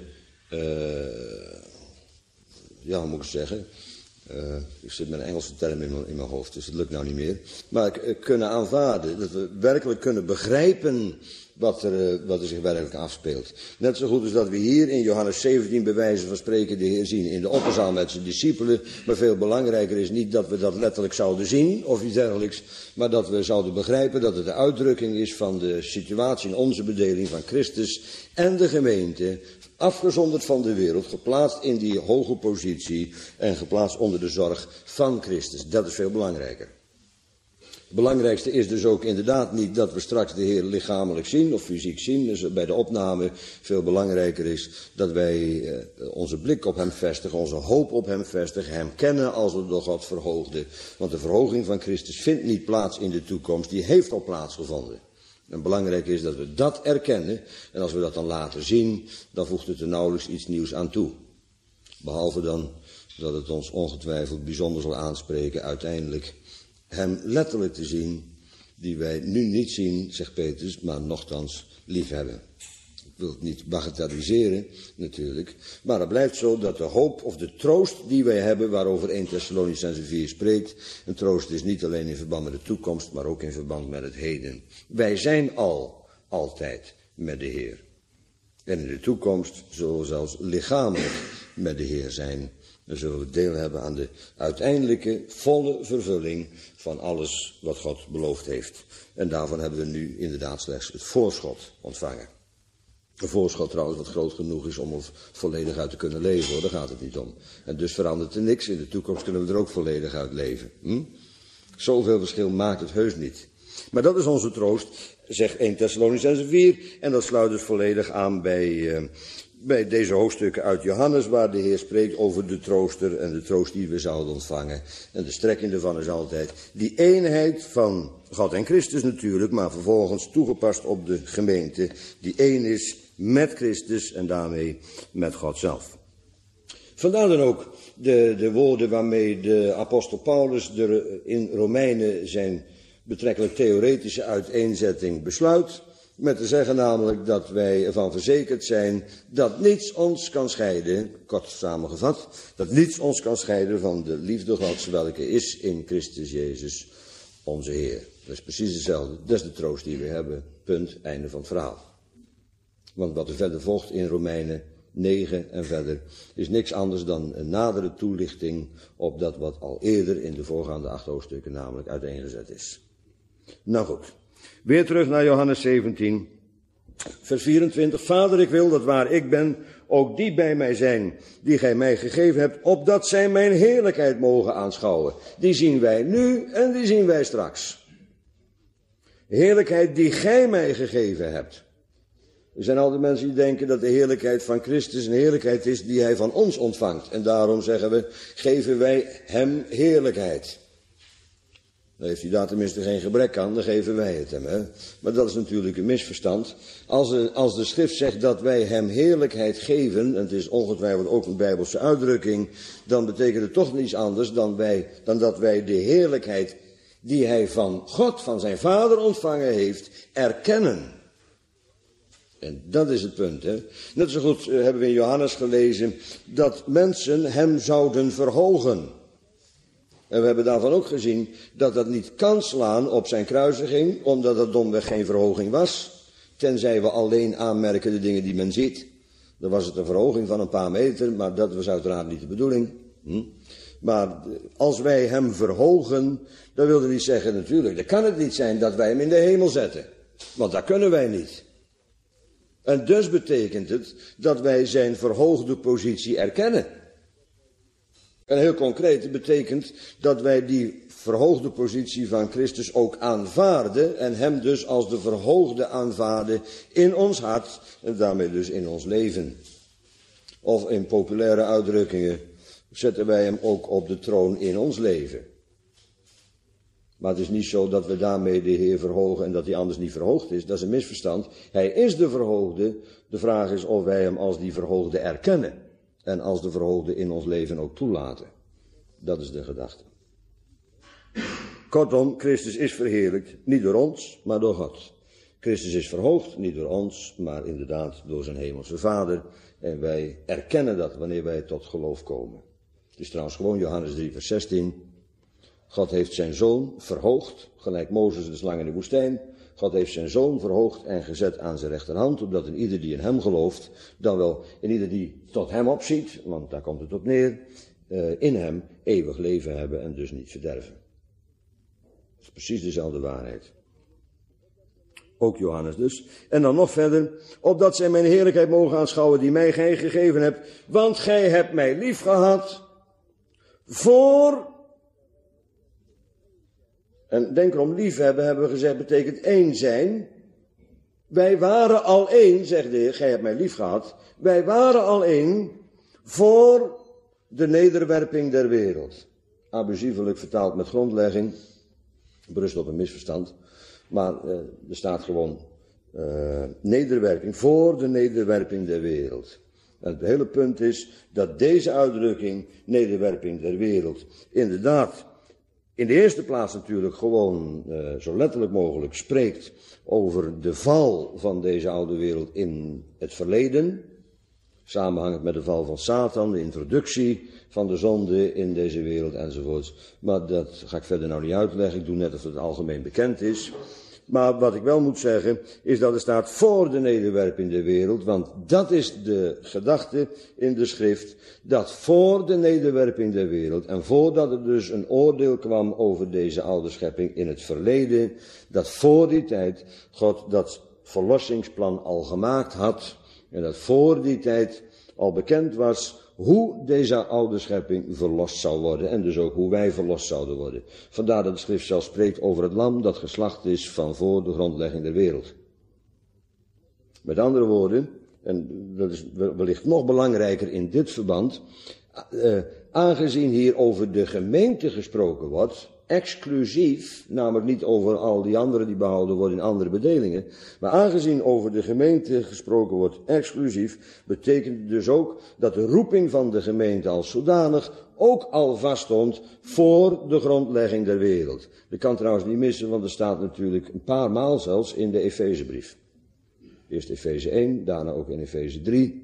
hoe moet ik zeggen? Ik zit met een Engelse term in mijn hoofd, dus het lukt nou niet meer. Maar kunnen aanvaarden, dat we werkelijk kunnen begrijpen wat er zich werkelijk afspeelt. Net zo goed als dat we hier in Johannes 17 bij wijze van spreken de Heer zien in de opperzaal met zijn discipelen. Maar veel belangrijker is niet dat we dat letterlijk zouden zien of iets dergelijks. Maar dat we zouden begrijpen dat het de uitdrukking is van de situatie in onze bedeling van Christus en de gemeente. Afgezonderd van de wereld, geplaatst in die hoge positie en geplaatst onder de zorg van Christus. Dat is veel belangrijker. belangrijkste is dus ook inderdaad niet dat we straks de Heer lichamelijk zien of fysiek zien. Dus bij de opname veel belangrijker is dat wij onze blik op hem vestigen, onze hoop op hem vestigen, hem kennen als we door God verhoogden. Want de verhoging van Christus vindt niet plaats in de toekomst, die heeft al plaatsgevonden. En belangrijk is dat we dat erkennen en als we dat dan laten zien, dan voegt het er nauwelijks iets nieuws aan toe. Behalve dan dat het ons ongetwijfeld bijzonder zal aanspreken uiteindelijk hem letterlijk te zien, die wij nu niet zien, zegt Petrus, maar nochtans liefhebben. Ik wil het niet bagatelliseren, natuurlijk, maar het blijft zo dat de hoop of de troost die wij hebben, waarover 1 Thessalonicenzen 4 spreekt, een troost is niet alleen in verband met de toekomst, maar ook in verband met het heden. Wij zijn altijd met de Heer. En in de toekomst zullen we zelfs lichamelijk met de Heer zijn. Dan zullen we deel hebben aan de uiteindelijke volle vervulling van alles wat God beloofd heeft. En daarvan hebben we nu inderdaad slechts het voorschot ontvangen. Een voorschot trouwens wat groot genoeg is om er volledig uit te kunnen leven, hoor. Daar gaat het niet om. En dus verandert er niks. In de toekomst kunnen we er ook volledig uit leven. Zoveel verschil maakt het heus niet. Maar dat is onze troost, zegt 1 Thessalonicenzen 4. En dat sluit dus volledig aan bij deze hoofdstukken uit Johannes, waar de Heer spreekt over de trooster en de troost die we zouden ontvangen. En de strekking ervan is altijd die eenheid van God en Christus natuurlijk, maar vervolgens toegepast op de gemeente, die één is met Christus en daarmee met God zelf. Vandaar dan ook de woorden waarmee de apostel Paulus in Romeinen zijn betrekkelijk theoretische uiteenzetting besluit. Met te zeggen namelijk dat wij ervan verzekerd zijn dat niets ons kan scheiden, kort samengevat, dat niets ons kan scheiden van de liefde Gods, welke is in Christus Jezus onze Heer. Dat is precies hetzelfde, dat is de troost die we hebben, punt, einde van het verhaal. Want wat er verder volgt in Romeinen 9 en verder is niks anders dan een nadere toelichting op dat wat al eerder in de voorgaande 8 hoofdstukken namelijk uiteengezet is. Nou goed. Weer terug naar Johannes 17, vers 24. Vader, ik wil dat waar ik ben, ook die bij mij zijn, die gij mij gegeven hebt, opdat zij mijn heerlijkheid mogen aanschouwen. Die zien wij nu en die zien wij straks. Heerlijkheid die gij mij gegeven hebt. Er zijn altijd mensen die denken dat de heerlijkheid van Christus een heerlijkheid is die hij van ons ontvangt. En daarom zeggen we, geven wij hem heerlijkheid. Dan heeft hij daar tenminste geen gebrek aan, dan geven wij het hem. Hè? Maar dat is natuurlijk een misverstand. Als de schrift zegt dat wij hem heerlijkheid geven, en het is ongetwijfeld ook een Bijbelse uitdrukking, dan betekent het toch niets anders dan dat wij de heerlijkheid die hij van God, van zijn Vader ontvangen heeft, erkennen. En dat is het punt. Hè? Net zo goed hebben we in Johannes gelezen dat mensen hem zouden verhogen. En we hebben daarvan ook gezien dat dat niet kan slaan op zijn kruisiging, omdat dat domweg geen verhoging was. Tenzij we alleen aanmerken de dingen die men ziet. Dan was het een verhoging van een paar meter, maar dat was uiteraard niet de bedoeling. Maar als wij hem verhogen, dan wil dat niet zeggen natuurlijk, dan kan het niet zijn dat wij hem in de hemel zetten. Want dat kunnen wij niet. En dus betekent het dat wij zijn verhoogde positie erkennen. En heel concreet, het betekent dat wij die verhoogde positie van Christus ook aanvaarden en hem dus als de verhoogde aanvaarden in ons hart en daarmee dus in ons leven. Of in populaire uitdrukkingen zetten wij hem ook op de troon in ons leven. Maar het is niet zo dat we daarmee de Heer verhogen en dat hij anders niet verhoogd is. Dat is een misverstand. Hij is de verhoogde. De vraag is of wij hem als die verhoogde erkennen. En als de verhoogde in ons leven ook toelaten. Dat is de gedachte. Kortom, Christus is verheerlijkt. Niet door ons, maar door God. Christus is verhoogd, niet door ons, maar inderdaad door zijn hemelse Vader. En wij erkennen dat wanneer wij tot geloof komen. Het is trouwens gewoon Johannes 3 vers 16. God heeft zijn zoon verhoogd, gelijk Mozes de slang in de woestijn. God heeft zijn zoon verhoogd en gezet aan zijn rechterhand, opdat een ieder die in hem gelooft, dan wel een ieder die tot hem opziet, want daar komt het op neer, in hem eeuwig leven hebben en dus niet verderven. Dat is precies dezelfde waarheid. Ook Johannes dus. En dan nog verder, opdat zij mijn heerlijkheid mogen aanschouwen die mij gij gegeven hebt, want gij hebt mij lief gehad voor En denk erom, liefhebben, hebben we gezegd, betekent één zijn. Wij waren al één, zegt de Heer, gij hebt mij lief gehad. Wij waren al één voor de nederwerping der wereld. Abusievelijk vertaald met grondlegging, berust op een misverstand. Maar er staat gewoon nederwerping, voor de nederwerping der wereld. En het hele punt is dat deze uitdrukking, nederwerping der wereld, inderdaad in de eerste plaats natuurlijk gewoon zo letterlijk mogelijk spreekt over de val van deze oude wereld in het verleden. Samenhangend met de val van Satan, de introductie van de zonde in deze wereld enzovoort. Maar dat ga ik verder nou niet uitleggen, ik doe net of het algemeen bekend is. Maar wat ik wel moet zeggen, is dat er staat voor de nederwerping der wereld, want dat is de gedachte in de schrift, dat voor de nederwerping der wereld, en voordat er dus een oordeel kwam over deze oude schepping in het verleden, dat voor die tijd God dat verlossingsplan al gemaakt had, en dat voor die tijd al bekend was hoe deze oude schepping verlost zou worden en dus ook hoe wij verlost zouden worden. Vandaar dat de schrift zelf spreekt over het lam dat geslacht is van voor de grondlegging der wereld. Met andere woorden, en dat is wellicht nog belangrijker in dit verband, aangezien hier over de gemeente gesproken wordt, exclusief, namelijk niet over al die anderen die behouden worden in andere bedelingen, maar aangezien over de gemeente gesproken wordt exclusief, betekent het dus ook dat de roeping van de gemeente als zodanig ook al vaststond voor de grondlegging der wereld. Dat kan trouwens niet missen, want er staat natuurlijk een paar maal zelfs in de Efezebrief. Eerst Efeze 1, daarna ook in Efeze 3.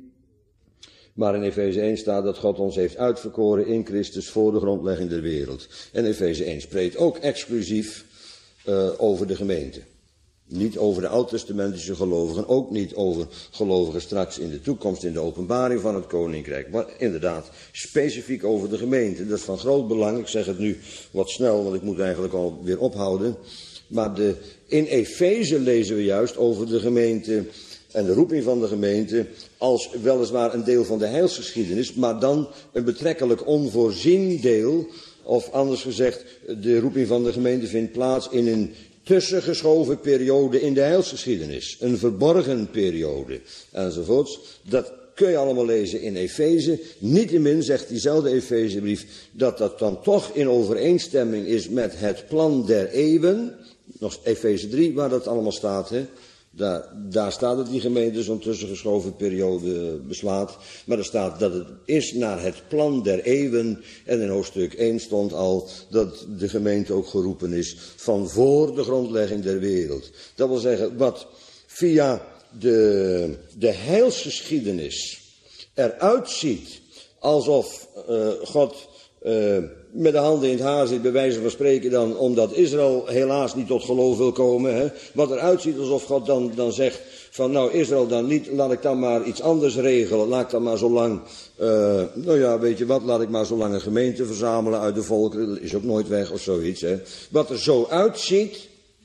Maar in Efeze 1 staat dat God ons heeft uitverkoren in Christus voor de grondlegging der wereld. En Efeze 1 spreekt ook exclusief over de gemeente. Niet over de oud-testamentische gelovigen, ook niet over gelovigen straks in de toekomst, in de openbaring van het koninkrijk. Maar inderdaad, specifiek over de gemeente. Dat is van groot belang. Ik zeg het nu wat snel, want ik moet eigenlijk al weer ophouden. Maar in Efeze lezen we juist over de gemeente en de roeping van de gemeente als weliswaar een deel van de heilsgeschiedenis, maar dan een betrekkelijk onvoorzien deel, of anders gezegd, de roeping van de gemeente vindt plaats in een tussengeschoven periode in de heilsgeschiedenis, een verborgen periode, enzovoorts. Dat kun je allemaal lezen in Efeze. Niettemin zegt diezelfde Efezebrief dat dat dan toch in overeenstemming is met het plan der eeuwen. Nog Efeze 3, waar dat allemaal staat, hè. Daar staat dat die gemeente zo'n tussengeschoven periode beslaat. Maar er staat dat het is naar het plan der eeuwen. En in hoofdstuk 1 stond al dat de gemeente ook geroepen is van voor de grondlegging der wereld. Dat wil zeggen, wat via de heilsgeschiedenis eruit ziet alsof God met de handen in het haar zit, bij wijze van spreken dan, omdat Israël helaas niet tot geloof wil komen. Hè? Wat eruit ziet alsof God dan zegt van nou Israël dan niet, laat ik dan maar iets anders regelen. Laat ik dan maar zo lang, nou ja weet je wat, laat ik maar zo lang een gemeente verzamelen uit de volkeren. Dat is ook nooit weg of zoiets. Hè? Wat er zo uitziet,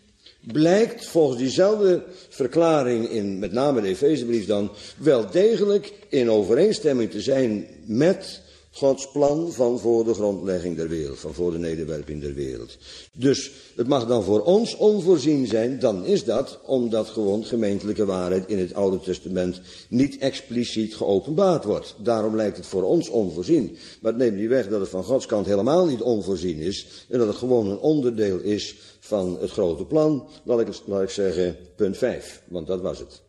blijkt volgens diezelfde verklaring in met name de Efezebrief dan wel degelijk in overeenstemming te zijn met Gods plan van voor de grondlegging der wereld, van voor de nederwerping der wereld. Dus het mag dan voor ons onvoorzien zijn, dan is dat omdat gewoon gemeentelijke waarheid in het Oude Testament niet expliciet geopenbaard wordt. Daarom lijkt het voor ons onvoorzien. Maar het neemt niet weg dat het van Gods kant helemaal niet onvoorzien is en dat het gewoon een onderdeel is van het grote plan. Laat ik zeggen punt 5, want dat was het.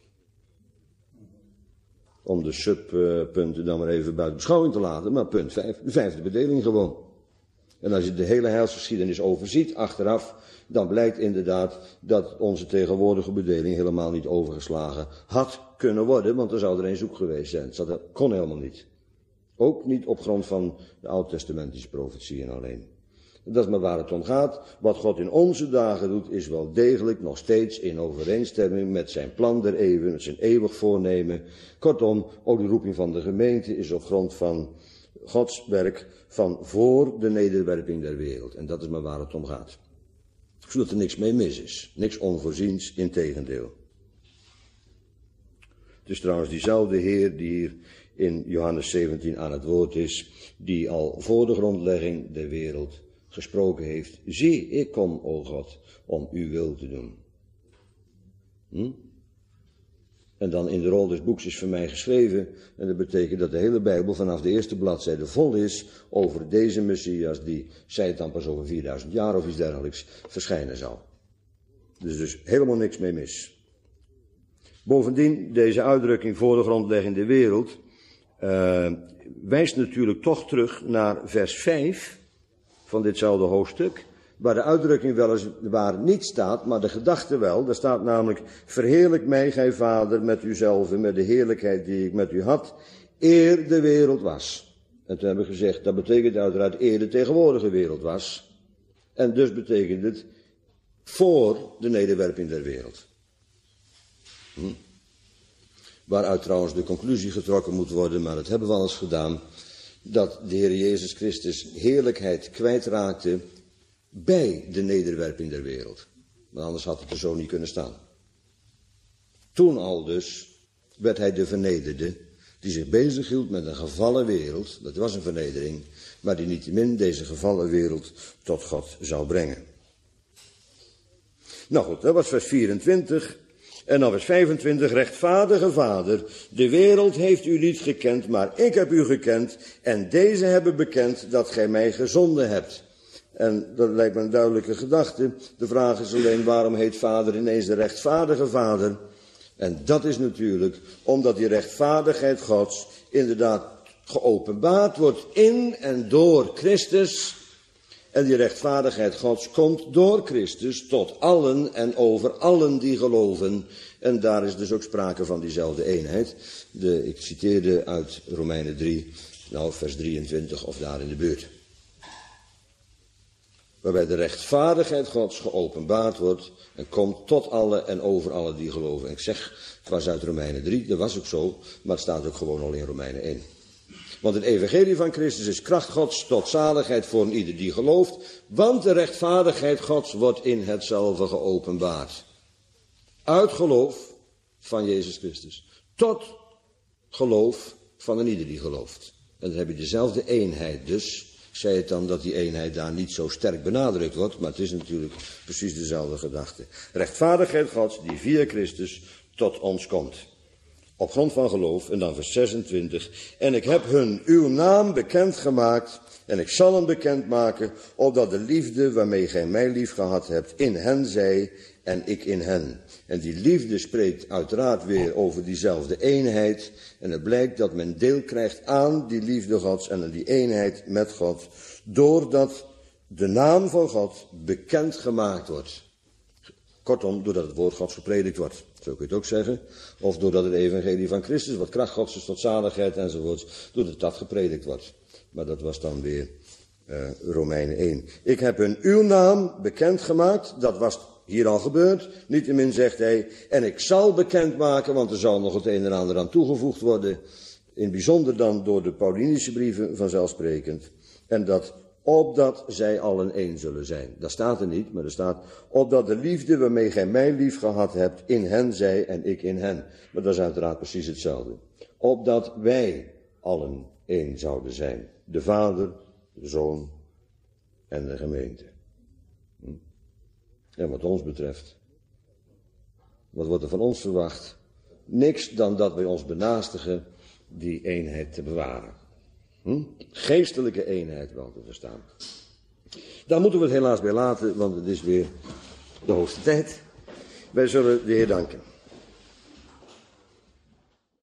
Om de subpunten dan maar even buiten beschouwing te laten. Maar punt 5, de vijfde bedeling gewoon. En als je de hele heilsgeschiedenis overziet, achteraf, dan blijkt inderdaad dat onze tegenwoordige bedeling helemaal niet overgeslagen had kunnen worden, want er zou er een zoek geweest zijn. Dat kon helemaal niet. Ook niet op grond van de oud-testamentische profetieën alleen. Dat is maar waar het om gaat. Wat God in onze dagen doet, is wel degelijk nog steeds in overeenstemming met zijn plan der eeuwen, met zijn eeuwig voornemen. Kortom, ook de roeping van de gemeente is op grond van Gods werk van voor de nederwerping der wereld. En dat is maar waar het om gaat. Zodat er niks mee mis is. Niks onvoorziens, integendeel. Het is trouwens diezelfde Heer die hier in Johannes 17 aan het woord is, die al voor de grondlegging der wereld gesproken heeft. Zie, ik kom, o God, om uw wil te doen. En dan in de rol des boeks is voor mij geschreven. En dat betekent dat de hele Bijbel vanaf de eerste bladzijde vol is over deze Messias die, zij het dan pas over 4000 jaar of iets dergelijks, verschijnen zal. Dus helemaal niks mee mis. Bovendien, deze uitdrukking voor de grondlegging der wereld wijst natuurlijk toch terug naar vers 5 van ditzelfde hoofdstuk, waar de uitdrukking weliswaar niet staat, maar de gedachte wel. Daar staat namelijk, verheerlijk mij, gij Vader, met uzelf, met de heerlijkheid die ik met u had, eer de wereld was. En toen hebben we gezegd, dat betekent uiteraard eer de tegenwoordige wereld was. En dus betekent het voor de nederwerping der wereld. Waaruit trouwens de conclusie getrokken moet worden, maar dat hebben we al eens gedaan, dat de Heer Jezus Christus heerlijkheid kwijtraakte bij de nederwerping der wereld. Maar anders had het er zo niet kunnen staan. Toen al dus werd hij de vernederde, die zich bezighield met een gevallen wereld, dat was een vernedering, maar die niettemin deze gevallen wereld tot God zou brengen. Nou goed, dat was vers 24. En dan vers 25, rechtvaardige Vader, de wereld heeft u niet gekend, maar ik heb u gekend, en deze hebben bekend dat gij mij gezonden hebt. En dat lijkt me een duidelijke gedachte. De vraag is alleen, waarom heet Vader ineens de rechtvaardige Vader? En dat is natuurlijk omdat die rechtvaardigheid Gods inderdaad geopenbaard wordt in en door Christus. En die rechtvaardigheid Gods komt door Christus tot allen en over allen die geloven. En daar is dus ook sprake van diezelfde eenheid. Ik citeerde uit Romeinen 3, vers 23 of daar in de buurt. Waarbij de rechtvaardigheid Gods geopenbaard wordt en komt tot alle en over alle die geloven. En ik zeg, het was uit Romeinen 3, dat was ook zo, maar het staat ook gewoon al in Romeinen 1. Want het evangelie van Christus is kracht Gods tot zaligheid voor een ieder die gelooft, want de rechtvaardigheid Gods wordt in hetzelfde geopenbaard. Uit geloof van Jezus Christus, tot geloof van een ieder die gelooft. En dan heb je dezelfde eenheid dus. Ik zei het dan dat die eenheid daar niet zo sterk benadrukt wordt, maar het is natuurlijk precies dezelfde gedachte. Rechtvaardigheid Gods die via Christus tot ons komt. Op grond van geloof, en dan vers 26. En ik heb hun uw naam bekendgemaakt, en ik zal hem bekendmaken, opdat de liefde waarmee gij mij lief gehad hebt, in hen zij en ik in hen. En die liefde spreekt uiteraard weer over diezelfde eenheid. En het blijkt dat men deel krijgt aan die liefde Gods en aan die eenheid met God, doordat de naam van God bekendgemaakt wordt. Kortom, doordat het woord Gods gepredikt wordt. Zo kun je het ook zeggen. Of doordat het evangelie van Christus, wat kracht Gods is tot zaligheid enzovoorts, doordat dat gepredikt wordt. Maar dat was dan weer Romeinen 1. Ik heb hun uw naam bekendgemaakt, dat was hier al gebeurd. Niettemin zegt hij, en ik zal bekendmaken, want er zal nog het een en ander aan toegevoegd worden. In het bijzonder dan door de Paulinische brieven vanzelfsprekend. En dat opdat zij allen één zullen zijn. Dat staat er niet, maar er staat, opdat de liefde waarmee gij mij lief gehad hebt, in hen zij en ik in hen. Maar dat is uiteraard precies hetzelfde. Opdat wij allen één zouden zijn. De Vader, de Zoon en de gemeente. En wat ons betreft, wat wordt er van ons verwacht? Niks dan dat wij ons benaastigen die eenheid te bewaren. Geestelijke eenheid wel te verstaan. Daar moeten we het helaas bij laten, want het is weer de hoogste tijd. Wij zullen de Heer danken.